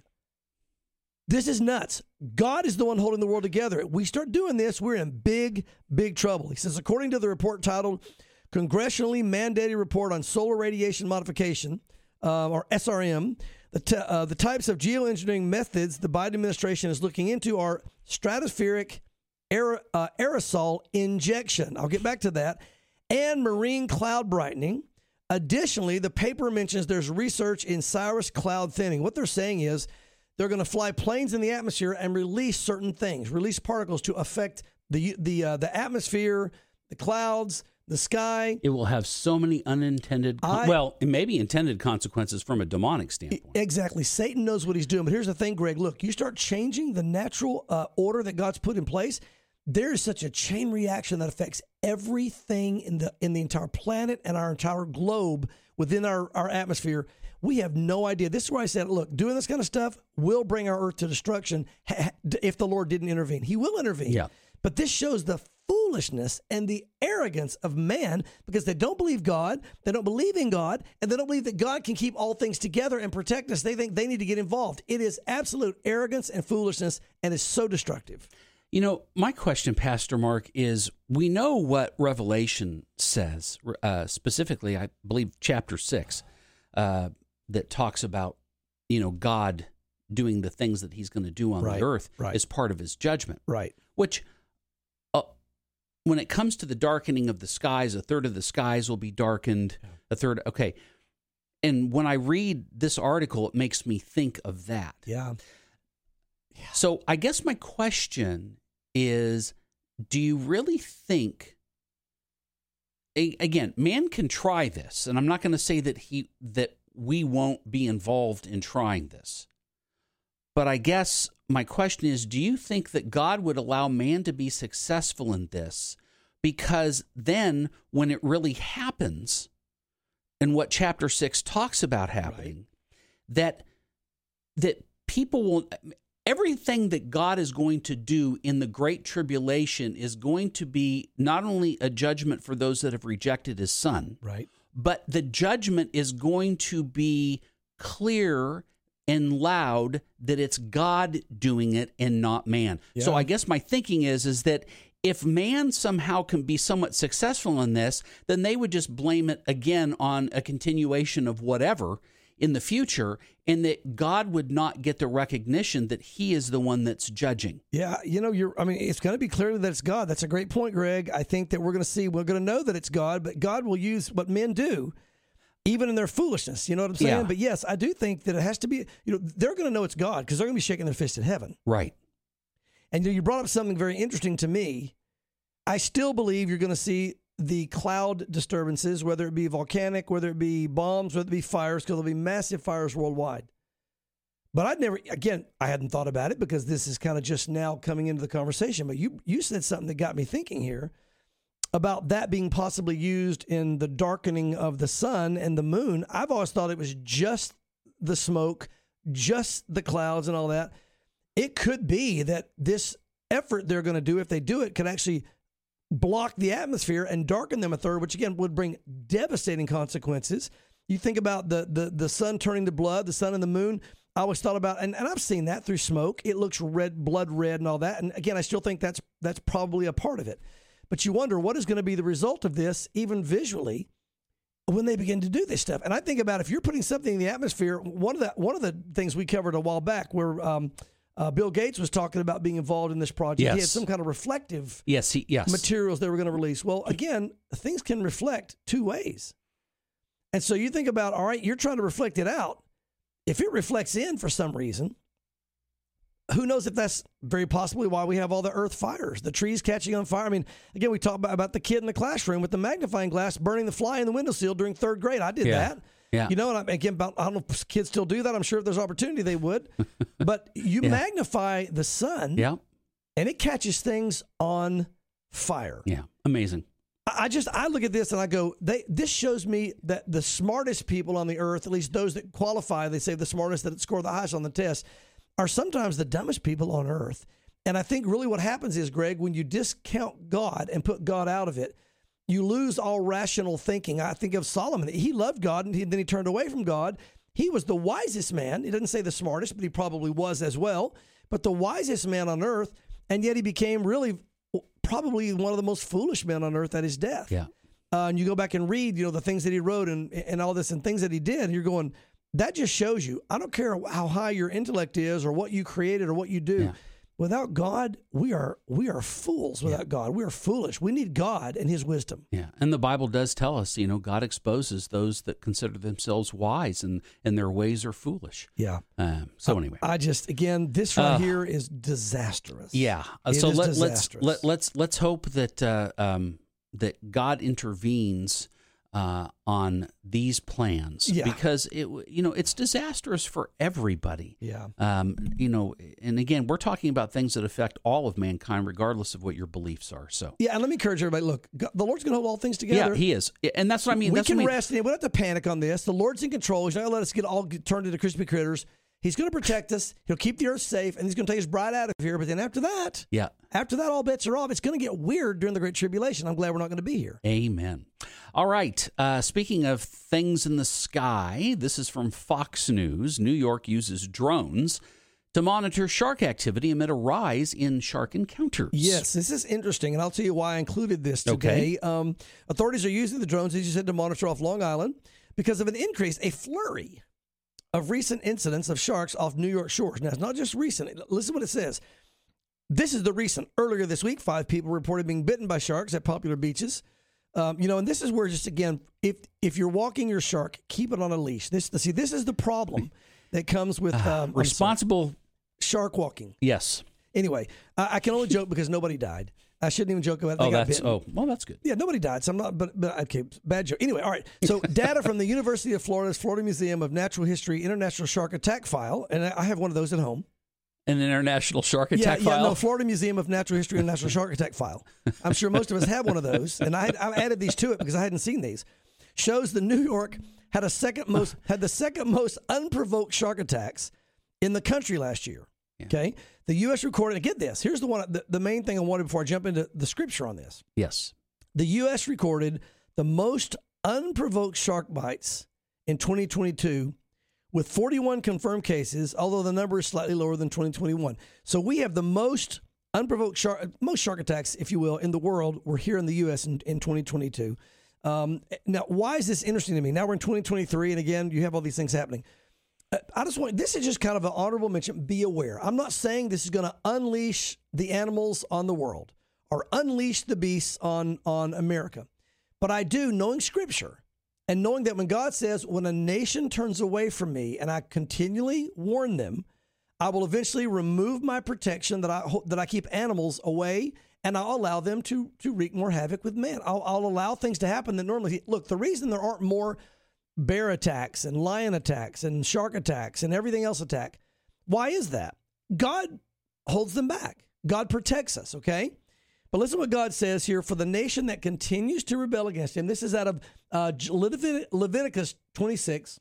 This is nuts. God is the one holding the world together. If we start doing this, we're in big, big trouble. He says, according to the report titled Congressionally Mandated Report on Solar Radiation Modification, uh, or S R M, The, t- uh, the types of geoengineering methods the Biden administration is looking into are stratospheric aer- uh, aerosol injection. I'll get back to that. And marine cloud brightening. Additionally, the paper mentions there's research in cirrus cloud thinning. What they're saying is they're going to fly planes in the atmosphere and release certain things, release particles to affect the the uh, the atmosphere, the clouds, the sky. It will have so many unintended, con- I- well, it may be intended consequences from a demonic standpoint. Exactly. Satan knows what he's doing. But here's the thing, Greg. Look, you start changing the natural uh, order that God's put in place. There is such a chain reaction that affects everything in the in the entire planet and our entire globe within our, our atmosphere. We have no idea. This is where I said, look, doing this kind of stuff will bring our earth to destruction if the Lord didn't intervene. He will intervene. Yeah. But this shows the foolishness and the arrogance of man because they don't believe God, they don't believe in God, and they don't believe that God can keep all things together and protect us. They think they need to get involved. It is absolute arrogance and foolishness and is so destructive. You know, my question, Pastor Mark, is we know what Revelation says, uh, specifically, I believe, chapter six, uh, that talks about, you know, God doing the things that he's going to do on Right, the earth right. as part of his judgment. Right. Which, uh, when it comes to the darkening of the skies, a third of the skies will be darkened, a third, okay. And when I read this article, it makes me think of that. Yeah. So I guess my question is, do you really think, a- again, man can try this, and I'm not going to say that he that we won't be involved in trying this. But I guess my question is, do you think that God would allow man to be successful in this? Because then when it really happens, and what chapter six talks about happening, right. that that people will, everything that God is going to do in the Great Tribulation is going to be not only a judgment for those that have rejected his son, Right. but the judgment is going to be clear and loud that it's God doing it and not man. Yeah. So I guess my thinking is, is that if man somehow can be somewhat successful in this, then they would just blame it again on a continuation of whatever in the future, and that God would not get the recognition that he is the one that's judging. Yeah, you know, you're. I mean, it's going to be clearly that it's God. That's a great point, Greg. I think that we're going to see, we're going to know that it's God, but God will use what men do, even in their foolishness. You know what I'm saying? Yeah. But yes, I do think that it has to be, you know, they're going to know it's God because they're going to be shaking their fist at heaven. Right. And you know, you brought up something very interesting to me. I still believe you're going to see the cloud disturbances, whether it be volcanic, whether it be bombs, whether it be fires, because there'll be massive fires worldwide. But I'd never, again, I hadn't thought about it because this is kind of just now coming into the conversation. But you you said something that got me thinking here about that being possibly used in the darkening of the sun and the moon. I've always thought it was just the smoke, just the clouds and all that. It could be that this effort they're going to do, if they do it, could actually block the atmosphere and darken them a third, which again would bring devastating consequences. You think about the the the sun turning to blood, the sun and the moon. I always thought about, and, and I've seen that through smoke. It looks red, blood red and all that. And again, I still think that's that's probably a part of it. But you wonder what is going to be the result of this, even visually, when they begin to do this stuff. And I think about if you're putting something in the atmosphere, one of the one of the things we covered a while back where um, uh, Bill Gates was talking about being involved in this project. Yes. He had some kind of reflective Yes, he, yes. materials they were going to release. Well, again, things can reflect two ways. And so you think about, all right, you're trying to reflect it out. If it reflects in for some reason, who knows if that's very possibly why we have all the earth fires, the trees catching on fire. I mean, again, we talked about, about the kid in the classroom with the magnifying glass burning the fly in the windowsill during third grade. I did Yeah. that. Yeah. You know, and I, again, about, I don't know if kids still do that. I'm sure if there's opportunity, they would. But you Yeah. magnify the sun, Yeah. and it catches things on fire. Yeah. Amazing. I just, I look at this and I go, they, this shows me that the smartest people on the earth, at least those that qualify, they say the smartest that score the highest on the test, are sometimes the dumbest people on earth. And I think really what happens is, Greg, when you discount God and put God out of it, you lose all rational thinking. I think of Solomon. He loved God, and he, then he turned away from God. He was the wisest man. He doesn't say the smartest, but he probably was as well. But the wisest man on earth, and yet he became really probably one of the most foolish men on earth at his death. Yeah. Uh, and you go back and read, you know, the things that he wrote and and all this and things that he did, and you're going, that just shows you, I don't care how high your intellect is or what you created or what you do. Yeah. Without God, we are we are fools. Without Yeah. God, we are foolish. We need God and His wisdom. Yeah, and the Bible does tell us, you know, God exposes those that consider themselves wise and, and their ways are foolish. Yeah. Um, so anyway. I just, again, this right Uh, here is disastrous. Yeah. Uh, It so is let, let's disastrous. let, let's let's hope that uh, um, that God intervenes uh, on these plans, Yeah. because it you know it's disastrous for everybody. Yeah. Um, you know, and again, we're talking about things that affect all of mankind, regardless of what your beliefs are. So Yeah, and let me encourage everybody, look, God, the Lord's going to hold all things together. yeah, He is, and that's what I mean. we that's can what I mean. rest in it. We don't have to panic on this. The Lord's in control. He's not going to let us get all get turned into crispy critters. He's going to protect us. He'll keep the earth safe, and He's going to take us right out of here. But then after that, Yeah. after that, all bets are off. It's going to get weird during the Great Tribulation. I'm glad we're not going to be here. Amen. All right. Uh, speaking of things in the sky, this is from Fox News. New York uses drones to monitor shark activity amid a rise in shark encounters. Yes, this is interesting, and I'll tell you why I included this today. Okay. Um, authorities are using the drones, as you said, to monitor off Long Island because of an increase, a flurry of recent incidents of sharks off New York shores. Now, it's not just recent. Listen what it says. This is the recent. Earlier this week, five people reported being bitten by sharks at popular beaches. Um, you know, and this is where, just again, if if you're walking your shark, keep it on a leash. This see, this is the problem that comes with um, I'm sorry, Responsible. shark walking. Yes. Anyway, I, I can only joke because nobody died. I shouldn't even joke about it. They Oh, got that's bitten. oh well, that's good. Yeah, nobody died, so I'm not, but, but okay, bad joke. Anyway, all right. So data from the University of Florida's Florida Museum of Natural History International Shark Attack File, and I I have one of those at home. An international shark Yeah, attack yeah, file. no, Florida Museum of Natural History and National Shark Attack File. I'm sure most of us have one of those, and I, I added these to it because I hadn't seen these. Shows the New York had a second most had the second most unprovoked shark attacks in the country last year. Yeah. Okay, the U S recorded. And get this. Here's the one. The, the main thing I wanted before I jump into the scripture on this. Yes. The U S recorded the most unprovoked shark bites in twenty twenty-two with forty-one confirmed cases, although the number is slightly lower than twenty twenty-one. So we have the most unprovoked shark, most shark attacks, if you will, in the world. We're here in the U S in, in twenty twenty-two. Um, now, why is this interesting to me? Now we're in twenty twenty-three, and again, you have all these things happening. Uh, I just want, this is just kind of an honorable mention. Be aware. I'm not saying this is going to unleash the animals on the world or unleash the beasts on, on America. But I do, knowing Scripture, and knowing that when God says, when a nation turns away from me and I continually warn them, I will eventually remove my protection that I that I keep animals away, and I'll allow them to to wreak more havoc with man. I'll, I'll allow things to happen that normally, look, the reason there aren't more bear attacks and lion attacks and shark attacks and everything else attack, why is that? God holds them back. God protects us, okay? But listen to what God says here. For the nation that continues to rebel against him, this is out of uh, Levit- Leviticus twenty-six.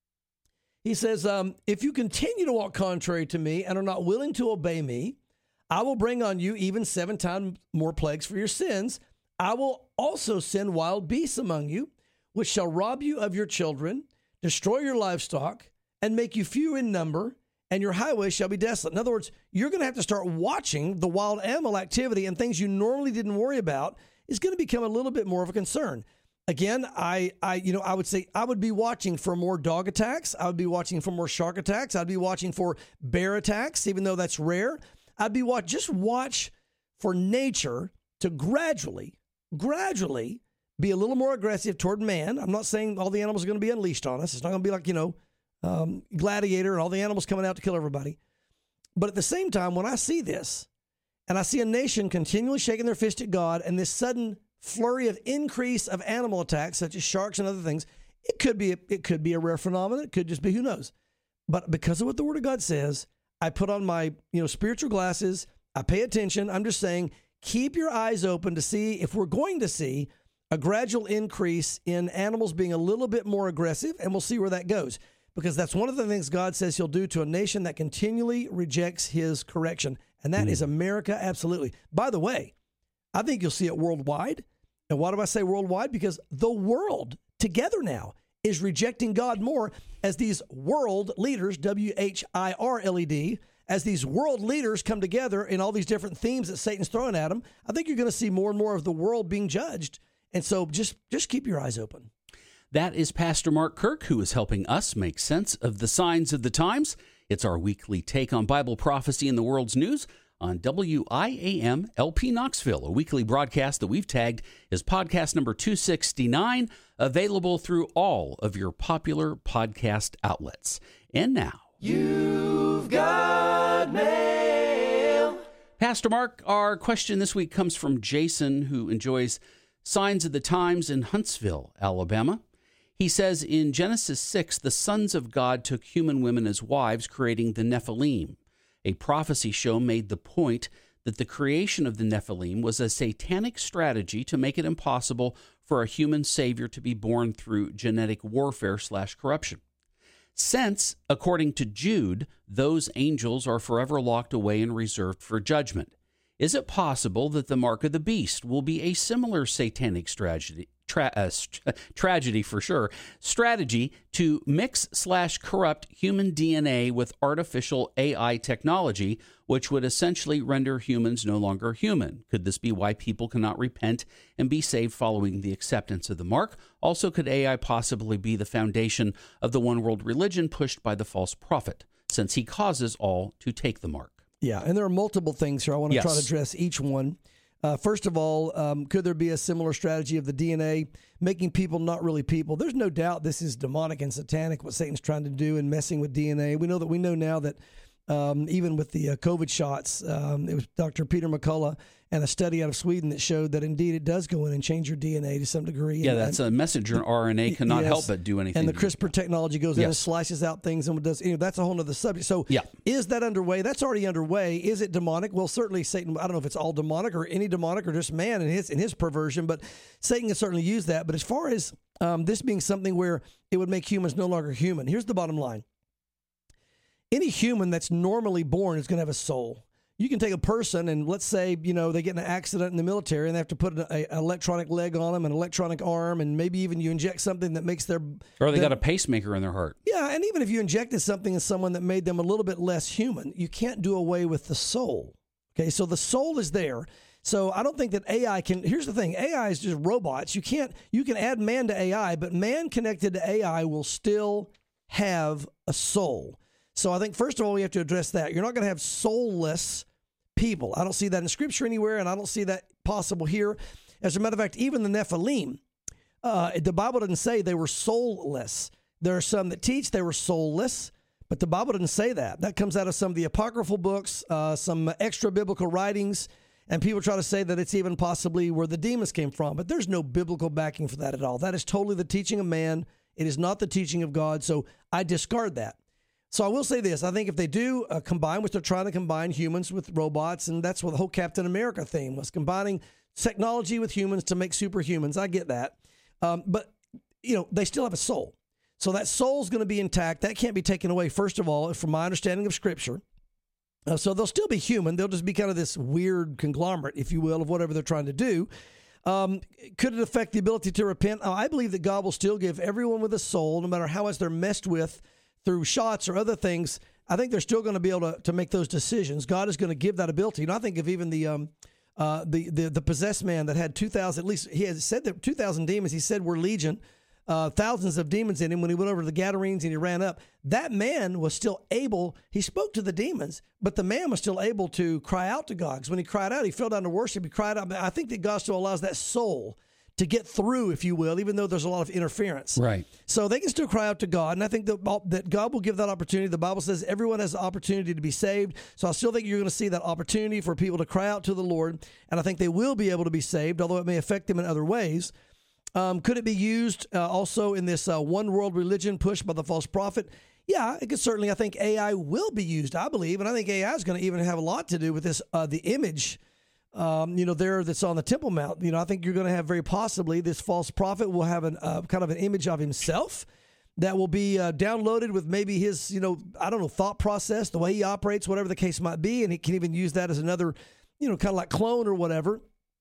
He says, um, if you continue to walk contrary to me and are not willing to obey me, I will bring on you even seven times more plagues for your sins. I will also send wild beasts among you, which shall rob you of your children, destroy your livestock, and make you few in number, and your highways shall be desolate. In other words, you're going to have to start watching the wild animal activity, and things you normally didn't worry about is going to become a little bit more of a concern. Again, I, I, you know, I would say I would be watching for more dog attacks. I would be watching for more shark attacks. I'd be watching for bear attacks, even though that's rare. I'd be watch, just watch for nature to gradually, gradually be a little more aggressive toward man. I'm not saying all the animals are going to be unleashed on us. It's not going to be like, you know, um, Gladiator and all the animals coming out to kill everybody. But at the same time, when I see this and I see a nation continually shaking their fist at God and this sudden flurry of increase of animal attacks, such as sharks and other things, it could be a, it could be a rare phenomenon. It could just be, who knows? But because of what the Word of God says, I put on my, you know, spiritual glasses. I pay attention. I'm just saying, keep your eyes open to see if we're going to see a gradual increase in animals being a little bit more aggressive, and we'll see where that goes. Because that's one of the things God says he'll do to a nation that continually rejects his correction. And that mm. is America, absolutely. By the way, I think you'll see it worldwide. And why do I say worldwide? Because the world together now is rejecting God more as these world leaders, W H I R L E D, as these world leaders come together in all these different themes that Satan's throwing at them. I think you're going to see more and more of the world being judged. And so just, just keep your eyes open. That is Pastor Mark Kirk, who is helping us make sense of the signs of the times. It's our weekly take on Bible prophecy in the world's news on W I A M L P Knoxville, a weekly broadcast that we've tagged as podcast number two sixty-nine, available through all of your popular podcast outlets. And now, You've got mail. Pastor Mark, our question this week comes from Jason, who enjoys Signs of the Times in Huntsville, Alabama. He says, in Genesis six, the sons of God took human women as wives, creating the Nephilim. A prophecy show made the point that the creation of the Nephilim was a satanic strategy to make it impossible for a human savior to be born through genetic warfare slash corruption. Since, according to Jude, those angels are forever locked away and reserved for judgment, is it possible that the mark of the beast will be a similar satanic strategy, tra- uh, st- tragedy for sure, strategy to mix slash corrupt human D N A with artificial A I technology, which would essentially render humans no longer human? Could this be why people cannot repent and be saved following the acceptance of the mark? Also, could A I possibly be the foundation of the one world religion pushed by the false prophet, since he causes all to take the mark? Yeah, and there are multiple things here. I want to Yes. try to address each one. Uh, first of all, um, could there be a similar strategy of the D N A making people not really people? There's no doubt this is demonic and satanic, what Satan's trying to do in messing with D N A. We know that we know now that um, even with the uh, COVID shots, um, it was Doctor Peter McCullough and a study out of Sweden that showed that indeed it does go in and change your D N A to some degree. Yeah, and, that's and, a messenger R N A cannot yes. help but do anything. And the to do. CRISPR technology goes in and Yes. slices out things and does. You know, that's a whole other subject. So, Yeah. is that underway? That's already underway. Is it demonic? Well, certainly Satan. I don't know if it's all demonic or any demonic or just man and his and his perversion, but Satan can certainly use that. But as far as um, this being something where it would make humans no longer human, here's the bottom line: any human that's normally born is going to have a soul. You can take a person and let's say, you know, they get in an accident in the military and they have to put an, a, an electronic leg on them, an electronic arm, and maybe even you inject something that makes their... Or they their, got a pacemaker in their heart. Yeah, and even if you injected something in someone that made them a little bit less human, you can't do away with the soul. Okay, so the soul is there. So I don't think that A I can... Here's the thing. A I is just robots. You can't... You can add man to A I, but man connected to A I will still have a soul. So I think, first of all, we have to address that. You're not going to have soulless people. I don't see that in Scripture anywhere, and I don't see that possible here. As a matter of fact, even the Nephilim, uh, the Bible doesn't say they were soulless. There are some that teach they were soulless, but the Bible doesn't say that. That comes out of some of the apocryphal books, uh, some extra-biblical writings, and people try to say that it's even possibly where the demons came from, but there's no biblical backing for that at all. That is totally the teaching of man. It is not the teaching of God, so I discard that. So I will say this. I think if they do uh, combine, which they're trying to combine humans with robots, and that's what the whole Captain America theme was, combining technology with humans to make superhumans. I get that. Um, but, you know, they still have a soul. So that soul's going to be intact. That can't be taken away, first of all, from my understanding of Scripture. Uh, so they'll still be human. They'll just be kind of this weird conglomerate, if you will, of whatever they're trying to do. Um, could it affect the ability to repent? Oh, I believe that God will still give everyone with a soul, no matter how much they're messed with through shots or other things. I think they're still going to be able to, to make those decisions. God is going to give that ability. And I think of even the um, uh, the, the the possessed man that had two thousand, at least he has said that two thousand demons, he said were legion, uh, thousands of demons in him when he went over to the Gadarenes and he ran up. That man was still able, he spoke to the demons, but the man was still able to cry out to God. Because when he cried out, he fell down to worship, he cried out. I think that God still allows that soul to get through, if you will, even though there's a lot of interference. Right. So they can still cry out to God, and I think that, that God will give that opportunity. The Bible says everyone has the opportunity to be saved, so I still think you're going to see that opportunity for people to cry out to the Lord, and I think they will be able to be saved, although it may affect them in other ways. Um, could it be used uh, also in this uh, one world religion pushed by the false prophet? Yeah, it could certainly. I think A I will be used, I believe, and I think A I is going to even have a lot to do with this, uh, the image Um, you know, there that's on the Temple Mount. You know, I think you're going to have very possibly this false prophet will have an uh, kind of an image of himself that will be uh, downloaded with maybe his, you know, I don't know, thought process, the way he operates, whatever the case might be. And he can even use that as another, you know, kind of like clone or whatever,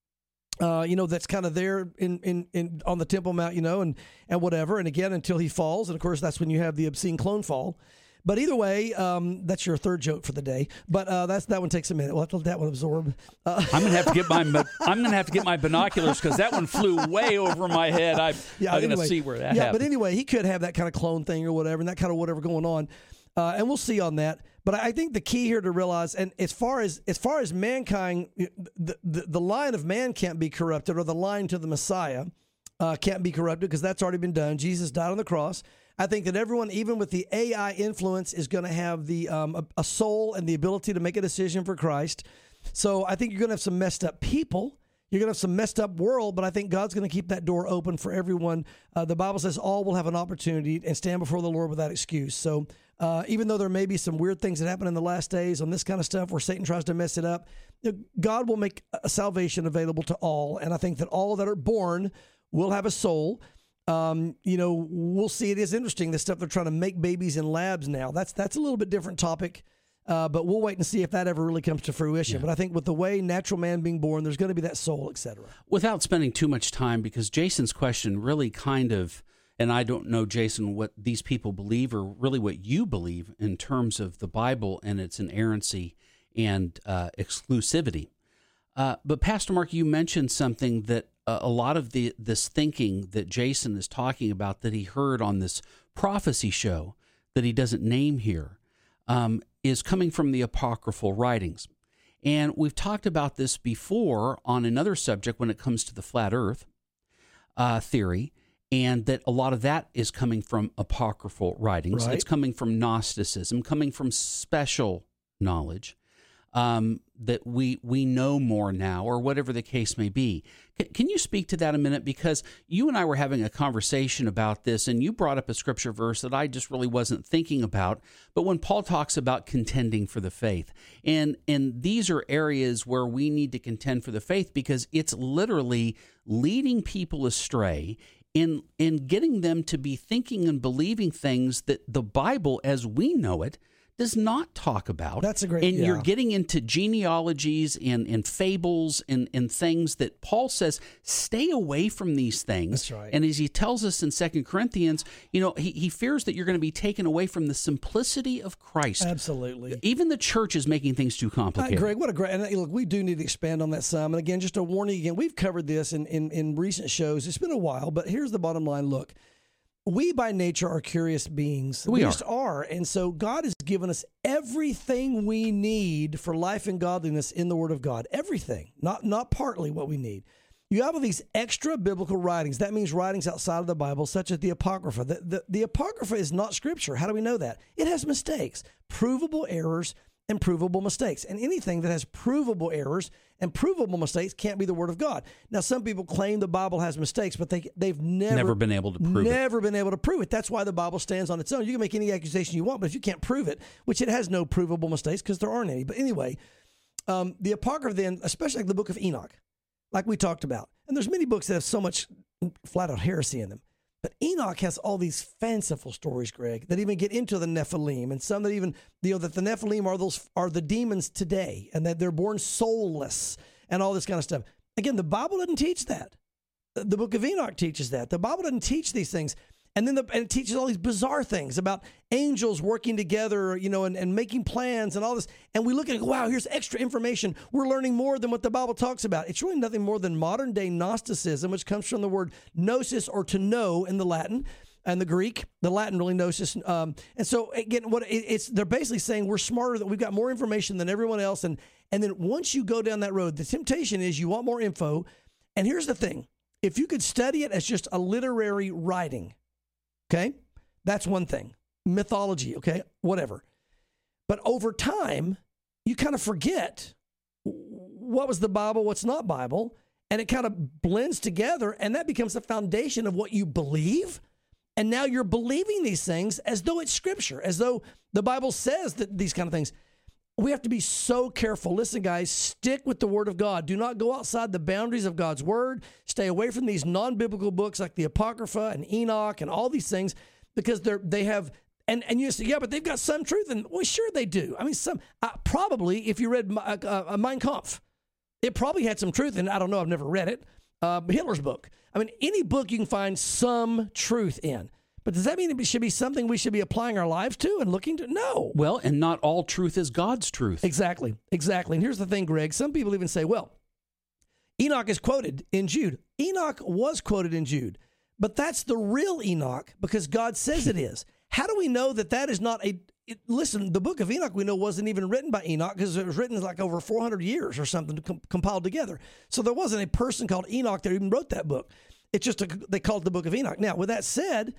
uh, you know, that's kind of there in, in, in on the Temple Mount, you know, and, and whatever. And again, until he falls. And of course, that's when you have the obscene clone fall. But either way, um, that's your third joke for the day. But uh, that's that one takes a minute. We'll have to let that one absorb. Uh, I'm gonna have to get my I'm gonna have to get my binoculars because that one flew way over my head. I, yeah, I'm anyway, gonna see where that yeah, happened. but anyway, he could have that kind of clone thing or whatever, and that kind of whatever going on, uh, and we'll see on that. But I think the key here to realize, and as far as as far as mankind, the the, the line of man can't be corrupted, or the line to the Messiah uh, can't be corrupted because that's already been done. Jesus died on the cross. I think that everyone, even with the A I influence, is going to have the um, a, a soul and the ability to make a decision for Christ. So I think you're going to have some messed up people. You're going to have some messed up world, but I think God's going to keep that door open for everyone. Uh, the Bible says all will have an opportunity and stand before the Lord without excuse. So uh, even though there may be some weird things that happen in the last days on this kind of stuff where Satan tries to mess it up, God will make a salvation available to all. And I think that all that are born will have a soul. Um, you know, we'll see. It is interesting, the stuff they're trying to make babies in labs now. That's that's a little bit different topic, uh, but we'll wait and see if that ever really comes to fruition. Yeah. But I think with the way natural man being born, there's going to be that soul, et cetera. Without spending too much time, because Jason's question really kind of, and I don't know, Jason, what these people believe or really what you believe in terms of the Bible and its inerrancy and uh, exclusivity. Uh, but Pastor Mark, you mentioned something that Uh, a lot of the this thinking that Jason is talking about that he heard on this prophecy show that he doesn't name here um, is coming from the apocryphal writings. And we've talked about this before on another subject when it comes to the flat earth uh, theory, and that a lot of that is coming from apocryphal writings. Right. It's coming from Gnosticism, coming from special knowledge. Um, that we we know more now, or whatever the case may be. Can, can you speak to that a minute? Because you and I were having a conversation about this, and you brought up a scripture verse that I just really wasn't thinking about. But when Paul talks about contending for the faith, and and these are areas where we need to contend for the faith because it's literally leading people astray in in getting them to be thinking and believing things that the Bible, as we know it, does not talk about. That's a great, And yeah. you're getting into genealogies and, and fables and, and things that Paul says, stay away from these things. That's right. And as he tells us in Second Corinthians, you know, he, he fears that you're going to be taken away from the simplicity of Christ. Absolutely. Even the church is making things too complicated. Uh, Greg, what a great, and look, we do need to expand on that some. And again, just a warning again, we've covered this in, in, in recent shows. It's been a while, but here's the bottom line. Look, we by nature are curious beings. We, we are. just are. And so God has given us everything we need for life and godliness in the Word of God. Everything, not not partly what we need. You have all these extra biblical writings. That means writings outside of the Bible, such as the Apocrypha. The, the, the Apocrypha is not Scripture. How do we know that? It has mistakes, provable errors, and provable mistakes. And anything that has provable errors and provable mistakes can't be the Word of God. Now, some people claim the Bible has mistakes, but they, they've never, Never been able to prove it. Never been able to prove it. That's why the Bible stands on its own. You can make any accusation you want, but if you can't prove it, which it has no provable mistakes because there aren't any. But anyway, um, the Apocrypha then, especially like the book of Enoch, like we talked about, and there's many books that have so much flat-out heresy in them. But Enoch has all these fanciful stories, Greg, that even get into the Nephilim, and some that even, you know, that the Nephilim are those are the demons today, and that they're born soulless, and all this kind of stuff. Again, the Bible doesn't teach that. The, the book of Enoch teaches that. The Bible doesn't teach these things. And then the, and it teaches all these bizarre things about angels working together, you know, and, and making plans and all this. And we look at it, wow, here's extra information. We're learning more than what the Bible talks about. It's really nothing more than modern day Gnosticism, which comes from the word gnosis, or to know in the Latin and the Greek. The Latin really gnosis. Um, and so again, what it, it's they're basically saying we're smarter, that we've got more information than everyone else. And and then once you go down that road, the temptation is you want more info. And here's the thing: if you could study it as just a literary writing, okay, that's one thing. Mythology, okay, whatever. But over time, you kind of forget what was the Bible, what's not Bible, and it kind of blends together, and that becomes the foundation of what you believe. And now you're believing these things as though it's Scripture, as though the Bible says that these kind of things. We have to be so careful. Listen, guys, stick with the Word of God. Do not go outside the boundaries of God's Word. Stay away from these non-biblical books like the Apocrypha and Enoch and all these things, because they're they have, and, and you say, yeah, but they've got some truth. And well, sure they do. I mean, some uh, probably, if you read uh, uh, Mein Kampf, it probably had some truth in it. I don't know. I've never read it. Uh, Hitler's book. I mean, any book you can find some truth in. But does that mean it should be something we should be applying our lives to and looking to? No. Well, and not all truth is God's truth. Exactly. Exactly. And here's the thing, Greg. Some people even say, well, Enoch is quoted in Jude. Enoch was quoted in Jude, but that's the real Enoch because God says it is. How do we know that that is not a... It, listen, the book of Enoch we know wasn't even written by Enoch because it was written like over four hundred years or something com- compiled together. So there wasn't a person called Enoch that even wrote that book. It's just a, they called it the book of Enoch. Now, with that said,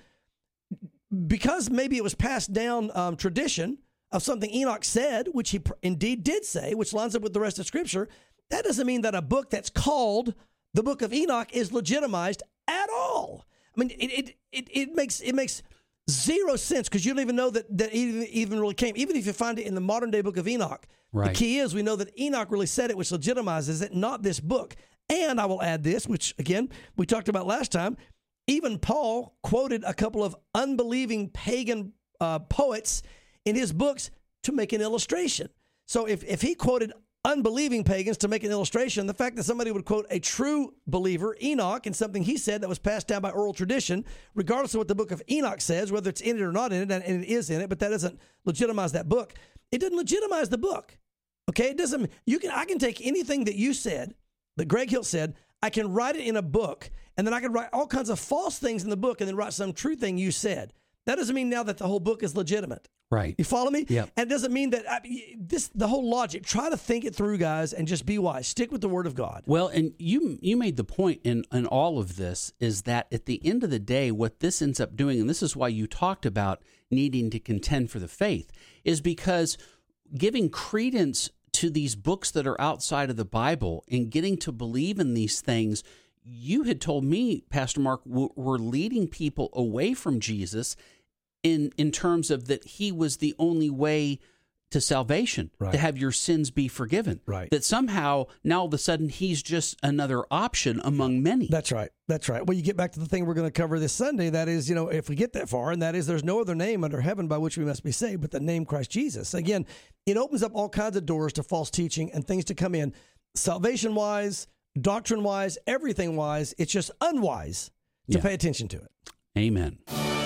because maybe it was passed down um, tradition of something Enoch said, which he pr- indeed did say, which lines up with the rest of Scripture, that doesn't mean that a book that's called the book of Enoch is legitimized at all. I mean, it it it, it makes it makes zero sense because you don't even know that that even, even really came. Even if you find it in the modern day book of Enoch, right. The key is we know that Enoch really said it, which legitimizes it, not this book. And I will add this, which again we talked about last time. Even Paul quoted a couple of unbelieving pagan uh, poets in his books to make an illustration. So if if he quoted unbelieving pagans to make an illustration, the fact that somebody would quote a true believer, Enoch, and something he said that was passed down by oral tradition, regardless of what the book of Enoch says, whether it's in it or not in it, and it is in it, but that doesn't legitimize that book. It doesn't legitimize the book. Okay, it doesn't. You can. I can take anything that you said, that Greg Hill said, I can write it in a book, and then I can write all kinds of false things in the book, and then write some true thing you said. That doesn't mean now that the whole book is legitimate. Right. You follow me? Yeah. And it doesn't mean that I, this, the whole logic, try to think it through, guys, and just be wise. Stick with the word of God. Well, and you you made the point in, in all of this is that at the end of the day, what this ends up doing, and this is why you talked about needing to contend for the faith, is because giving credence to these books that are outside of the Bible and getting to believe in these things, you had told me, Pastor Mark, we're leading people away from Jesus in in terms of that he was the only way to salvation, right. to have your sins be forgiven. Right. That somehow, now all of a sudden, he's just another option among many. That's right. That's right. Well, you get back to the thing we're going to cover this Sunday. That is, you know, if we get that far, and that is there's no other name under heaven by which we must be saved but the name Christ Jesus. Again, it opens up all kinds of doors to false teaching and things to come in. Salvation-wise, doctrine-wise, everything-wise, it's just unwise to Yeah. pay attention to it. Amen.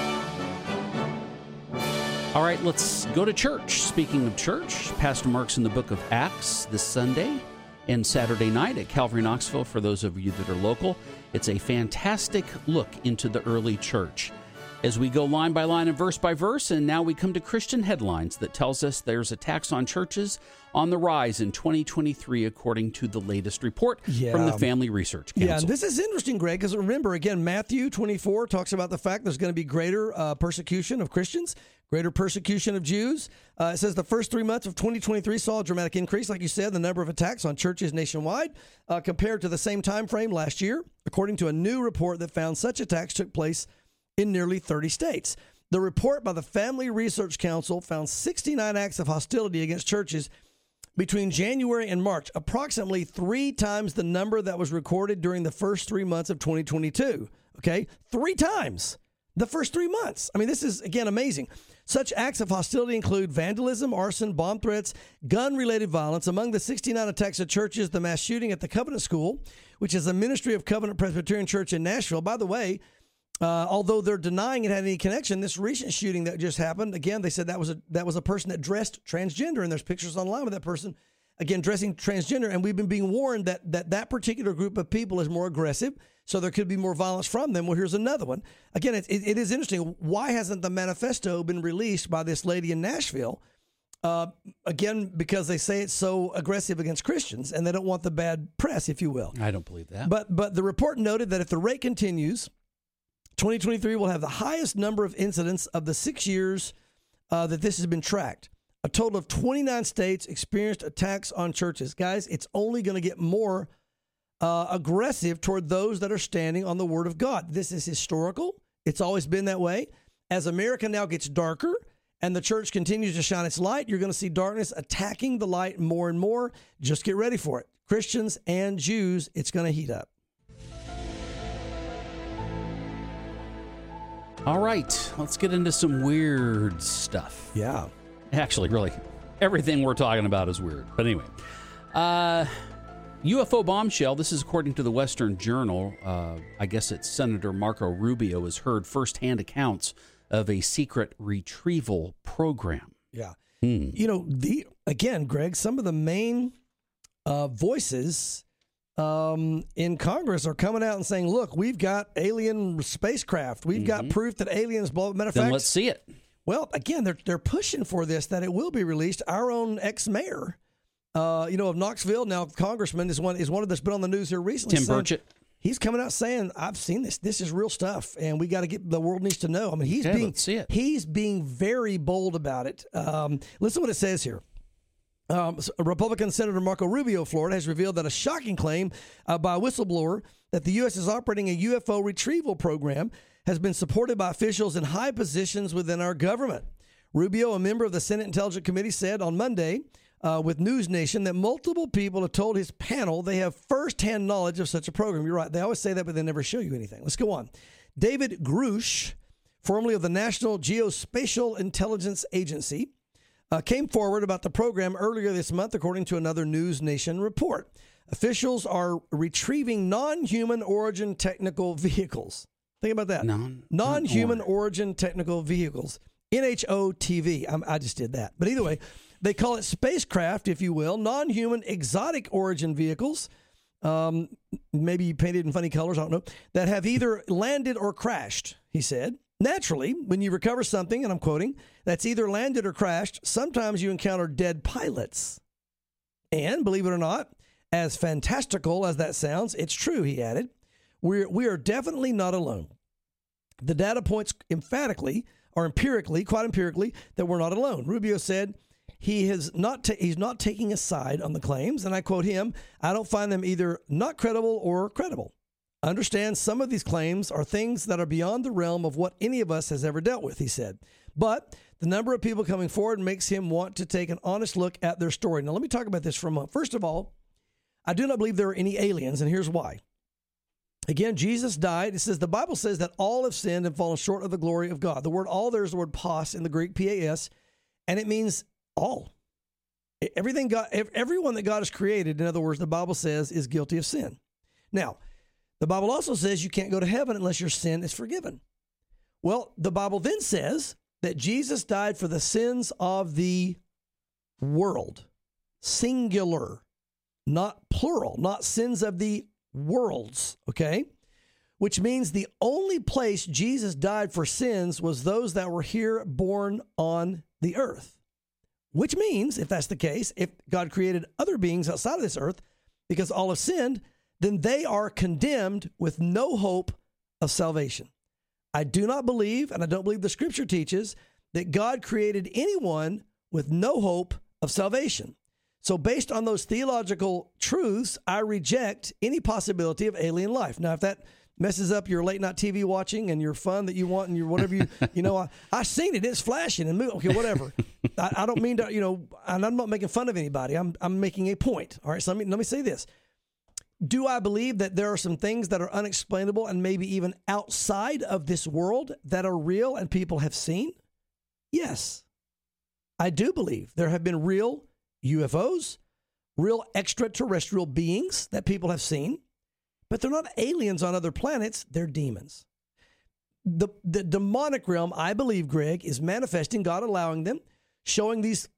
All right, let's go to church. Speaking of church, Pastor Mark's in the book of Acts this Sunday and Saturday night at Calvary Knoxville for those of you that are local. It's a fantastic look into the early church. As we go line by line and verse by verse, and now we come to Christian Headlines that tells us there's attacks on churches on the rise in twenty twenty-three, according to the latest report Yeah. from the Family Research Council. Yeah, and this is interesting, Greg, because remember, again, Matthew twenty-four talks about the fact there's going to be greater uh, persecution of Christians, greater persecution of Jews. Uh, it says the first three months of twenty twenty-three saw a dramatic increase, like you said, the number of attacks on churches nationwide uh, compared to the same time frame last year, according to a new report that found such attacks took place in nearly thirty states. The report by the Family Research Council found sixty-nine acts of hostility against churches between January and March, approximately three times the number that was recorded during the first three months of twenty twenty-two. Okay, three times the first three months. I mean, this is, again, amazing. Such acts of hostility include vandalism, arson, bomb threats, gun-related violence. Among the sixty-nine attacks at churches, the mass shooting at the Covenant School, which is a ministry of Covenant Presbyterian Church in Nashville. By the way, Uh, although they're denying it had any connection, this recent shooting that just happened, again, they said that was a that was a person that dressed transgender, and there's pictures online with that person, again, dressing transgender, and we've been being warned that that, that particular group of people is more aggressive, so there could be more violence from them. Well, here's another one. Again, it, it, it is interesting. Why hasn't the manifesto been released by this lady in Nashville? Uh, again, because they say it's so aggressive against Christians, and they don't want the bad press, if you will. I don't believe that. But But the report noted that if the rate continues, twenty twenty-three will have the highest number of incidents of the six years uh, that this has been tracked. A total of twenty-nine states experienced attacks on churches. Guys, it's only going to get more uh, aggressive toward those that are standing on the Word of God. This is historical. It's always been that way. As America now gets darker and the church continues to shine its light, you're going to see darkness attacking the light more and more. Just get ready for it. Christians and Jews, it's going to heat up. All right, let's get into some weird stuff. Yeah. Actually, really, everything we're talking about is weird. But anyway, uh, U F O bombshell. This is according to the Western Journal. Uh, I guess it's Senator Marco Rubio has heard firsthand accounts of a secret retrieval program. Yeah. Hmm. You know, the again, Greg, some of the main uh, voices um, in Congress are coming out and saying, look, we've got alien spacecraft. We've got proof that aliens blow. Matter of Then fact, let's see it. well, again, they're they're pushing for this, that it will be released. Our own ex-mayor, uh, you know, of Knoxville, now congressman, is one is one of that's been on the news here recently. Tim saying- Burchett. He's coming out saying, I've seen this. This is real stuff, and we got to get, the world needs to know. I mean, he's Okay, being let's see it. he's being very bold about it. Um, listen to what it says here. Um, Republican Senator Marco Rubio of Florida has revealed that a shocking claim uh, by a whistleblower that the U S is operating a U F O retrieval program has been supported by officials in high positions within our government. Rubio, a member of the Senate Intelligence Committee, said on Monday uh, with News Nation that multiple people have told his panel they have firsthand knowledge of such a program. You're right. They always say that, but they never show you anything. Let's go on. David Grush, formerly of the National Geospatial Intelligence Agency, uh, came forward about the program earlier this month, according to another News Nation report. Officials are retrieving non-human origin technical vehicles. Think about that. Non- Non-human non-origin. origin technical vehicles. N H O T V. I'm, I just did that. But either way, they call it spacecraft, if you will, non-human exotic origin vehicles, um, maybe painted in funny colors, I don't know, that have either landed or crashed, he said. Naturally, when you recover something, and I'm quoting, that's either landed or crashed, sometimes you encounter dead pilots. And believe it or not, as fantastical as that sounds, it's true, he added. We're, we are definitely not alone. The data points emphatically, or empirically, quite empirically, that we're not alone. Rubio said he has not ta- he's not taking a side on the claims, and I quote him, I don't find them either not credible or credible. Understand some of these claims are things that are beyond the realm of what any of us has ever dealt with, he said. But the number of people coming forward makes him want to take an honest look at their story. Now, let me talk about this for a moment. First of all, I do not believe there are any aliens, and here's why. Again, Jesus died. It says, the Bible says that all have sinned and fallen short of the glory of God. The word all there is the word pas in the Greek, P A S, and it means all. Everything God, everyone that God has created, in other words, the Bible says, is guilty of sin. Now, the Bible also says you can't go to heaven unless your sin is forgiven. Well, the Bible then says that Jesus died for the sins of the world. Singular, not plural, not sins of the worlds, okay? Which means the only place Jesus died for sins was those that were here born on the earth. Which means, if that's the case, if God created other beings outside of this earth because all have sinned, then they are condemned with no hope of salvation. I do not believe, and I don't believe the scripture teaches, that God created anyone with no hope of salvation. So based on those theological truths, I reject any possibility of alien life. Now, if that messes up your late night T V watching and your fun that you want and your whatever you, you know, I, I seen it, it's flashing and moving. Okay, whatever. I, I don't mean to, you know, and I'm not making fun of anybody. I'm I'm making a point. All right, so let me, let me say this. Do I believe that there are some things that are unexplainable and maybe even outside of this world that are real and people have seen? Yes, I do believe there have been real U F Os, real extraterrestrial beings that people have seen, but they're not aliens on other planets, they're demons. The, the demonic realm, I believe, Greg, is manifesting, God allowing them, showing these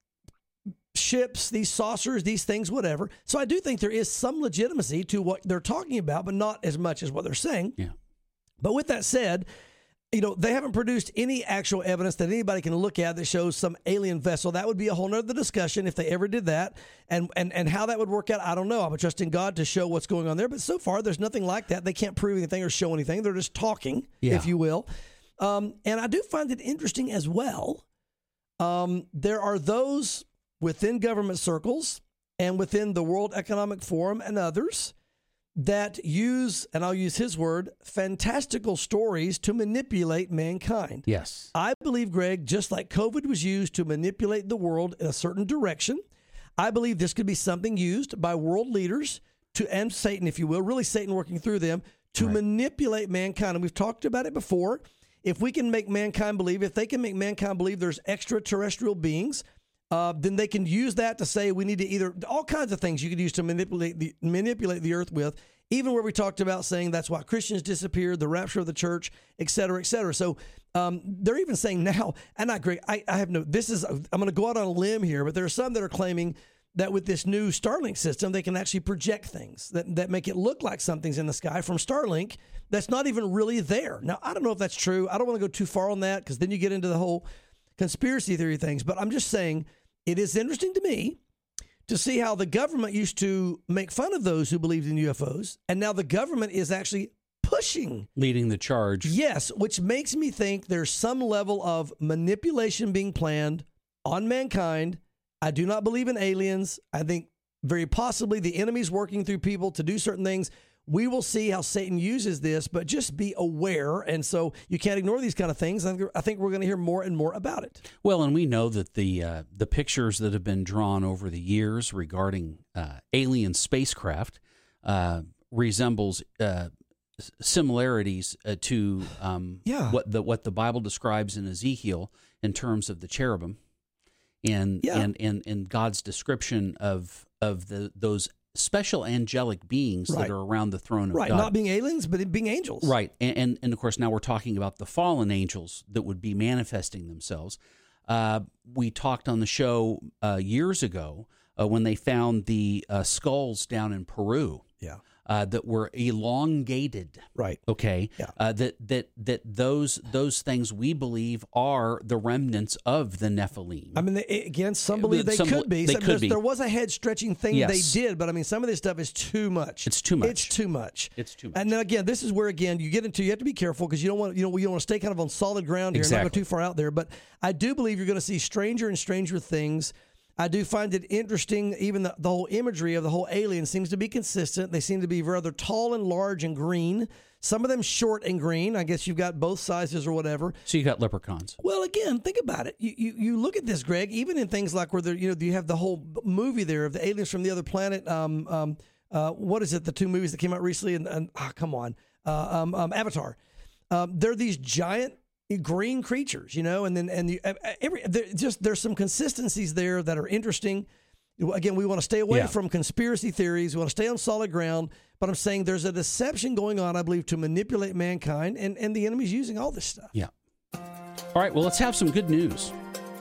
ships, these saucers, these things, whatever. So I do think there is some legitimacy to what they're talking about, but not as much as what they're saying. Yeah. But with that said, you know, they haven't produced any actual evidence that anybody can look at that shows some alien vessel. That would be a whole nother discussion if they ever did that. And, and, and how that would work out, I don't know. I'm trusting God to show what's going on there. But so far, there's nothing like that. They can't prove anything or show anything. They're just talking, Yeah. if you will. Um, and I do find it interesting as well. Um, there are those within government circles and within the World Economic Forum and others that use, and I'll use his word, fantastical stories to manipulate mankind. Yes. I believe, Greg, just like COVID was used to manipulate the world in a certain direction, I believe this could be something used by world leaders to, and Satan, if you will, really Satan working through them, to Right. manipulate mankind. And we've talked about it before. If we can make mankind believe, if they can make mankind believe there's extraterrestrial beings uh, then they can use that to say we need to either all kinds of things you could use to manipulate the manipulate the earth with. Even where we talked about saying that's why Christians disappeared, the rapture of the church, et cetera, et cetera. So um, they're even saying now, and I agree, I, I have no, this is, I'm going to go out on a limb here, but there are some that are claiming that with this new Starlink system, they can actually project things that, that make it look like something's in the sky from Starlink that's not even really there. Now, I don't know if that's true. I don't want to go too far on that because then you get into the whole conspiracy theory things. But I'm just saying it is interesting to me to see how the government used to make fun of those who believed in U F Os, and now the government is actually pushing. Leading the charge. Yes, which makes me think there's some level of manipulation being planned on mankind. I do not believe in aliens. I think very possibly the enemy's working through people to do certain things. We will see how Satan uses this, but just be aware. And so you can't ignore these kind of things. I think we're going to hear more and more about it. Well, and we know that the uh, the pictures that have been drawn over the years regarding uh, alien spacecraft uh, resembles uh, similarities uh, to um, yeah. what the what the Bible describes in Ezekiel in terms of the cherubim, and yeah. and, and and God's description of of the those special angelic beings right. that are around the throne of right. God. Not being aliens, but being angels. Right. And, and, and of course, now we're talking about the fallen angels that would be manifesting themselves. Uh, we talked on the show uh, years ago uh, when they found the uh, skulls down in Peru. Yeah. Uh, that were elongated, right? Okay, yeah. Uh, that that that those those things we believe are the remnants of the Nephilim. I mean, they, again, some believe they some, could be. They some, could be. There was a head stretching thing yes. they did, but I mean, some of this stuff is too much. It's too much. It's too much. It's too much. And then again, this is where again you get into. You have to be careful because you don't want you know you don't want to stay kind of on solid ground here exactly. and not go too far out there. But I do believe you're going to see stranger and stranger things. I do find it interesting, even the, the whole imagery of the whole alien seems to be consistent. They seem to be rather tall and large and green. Some of them short and green. I guess you've got both sizes or whatever. So you got leprechauns. Well, again, think about it. You you, you look at this, Greg, even in things like where there, you know, you have the whole movie there of the aliens from the other planet. Um, um, uh, what is it? The two movies that came out recently, and, and oh, come on, uh, um, um, Avatar. Um, they're these giant green creatures, you know, and then and the, every just there's some consistencies there that are interesting. Again, we want to stay away yeah. from conspiracy theories. We want to stay on solid ground. But I'm saying there's a deception going on, I believe, to manipulate mankind, and, and the enemy's using all this stuff. Yeah. All right. Well, let's have some good news.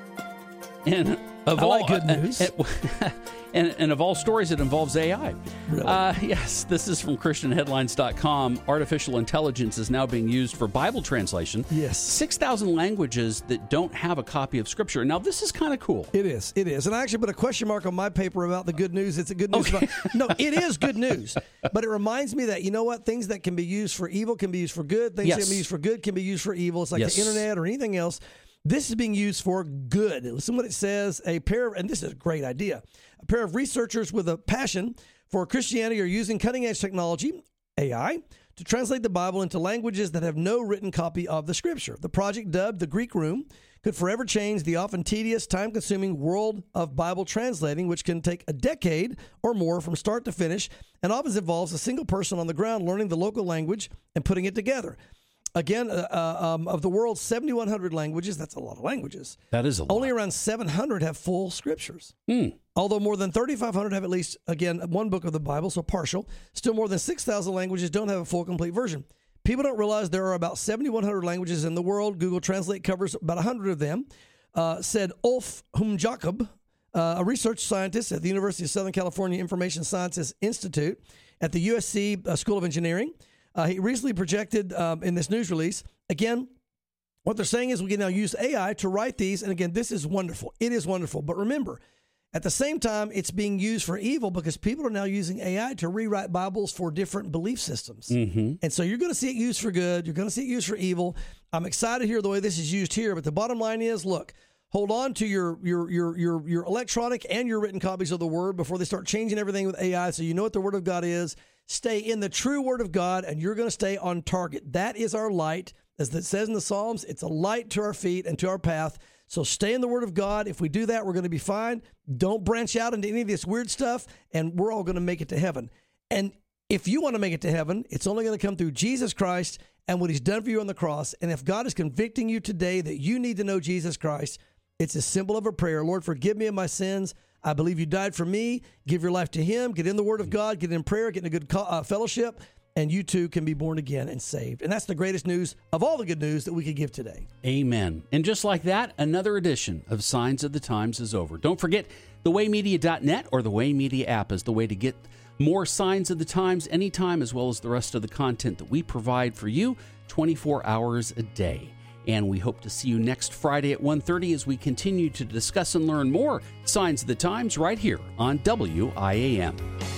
And of I all like good news. Uh, uh, and, and of all stories, it involves A I. Really? Uh, yes, this is from Christian Headlines dot com. Artificial intelligence is now being used for Bible translation. Yes. six thousand languages that don't have a copy of Scripture. Now, this is kind of cool. It is. It is. And I actually put a question mark on my paper about the good news. It's a good news. Okay. About, no, it is good news. But it reminds me that, you know what? Things that can be used for evil can be used for good. Things Yes. that can be used for good can be used for evil. It's like Yes. the internet or anything else. This is being used for good. Listen what it says. A pair of, and this is a great idea, a pair of researchers with a passion for Christianity are using cutting-edge technology, A I, to translate the Bible into languages that have no written copy of the Scripture. The project, dubbed the Greek Room, could forever change the often tedious, time-consuming world of Bible translating, which can take a decade or more from start to finish, and often involves a single person on the ground learning the local language and putting it together. Again, uh, uh, um, of the world's seventy-one hundred languages, that's a lot of languages. That is a lot. Only around seven hundred have full scriptures. Hmm. Although more than thirty-five hundred have at least, again, one book of the Bible, so partial. Still more than six thousand languages don't have a full, complete version. People don't realize there are about seventy-one hundred languages in the world. Google Translate covers about one hundred of them, uh, said Ulf Humjakob, uh, a research scientist at the University of Southern California Information Sciences Institute at the U S C uh, School of Engineering. Uh, he recently projected um, in this news release, again, what they're saying is we can now use A I to write these. And again, this is wonderful. It is wonderful. But remember, at the same time, it's being used for evil because people are now using A I to rewrite Bibles for different belief systems. Mm-hmm. And so you're going to see it used for good. You're going to see it used for evil. I'm excited to hear the way this is used here. But the bottom line is, look, hold on to your your your your your electronic and your written copies of the Word before they start changing everything with A I so you know what the Word of God is. Stay in the true Word of God, and you're going to stay on target. That is our light. As it says in the Psalms, it's a light to our feet and to our path. So stay in the Word of God. If we do that, we're going to be fine. Don't branch out into any of this weird stuff, and we're all going to make it to heaven. And if you want to make it to heaven, it's only going to come through Jesus Christ and what He's done for you on the cross. And if God is convicting you today that you need to know Jesus Christ, It's as simple of a prayer. Lord, forgive me of my sins. I believe you died for me. Give your life to him. Get in the Word of God. Get in prayer. Get in a good co- uh, fellowship. And you too can be born again and saved. And that's the greatest news of all the good news that we could give today. Amen. And just like that, another edition of Signs of the Times is over. Don't forget, the way media dot net or the Way Media app is the way to get more Signs of the Times anytime, as well as the rest of the content that we provide for you twenty-four hours a day. And we hope to see you next Friday at one thirty as we continue to discuss and learn more Signs of the Times right here on W I A M.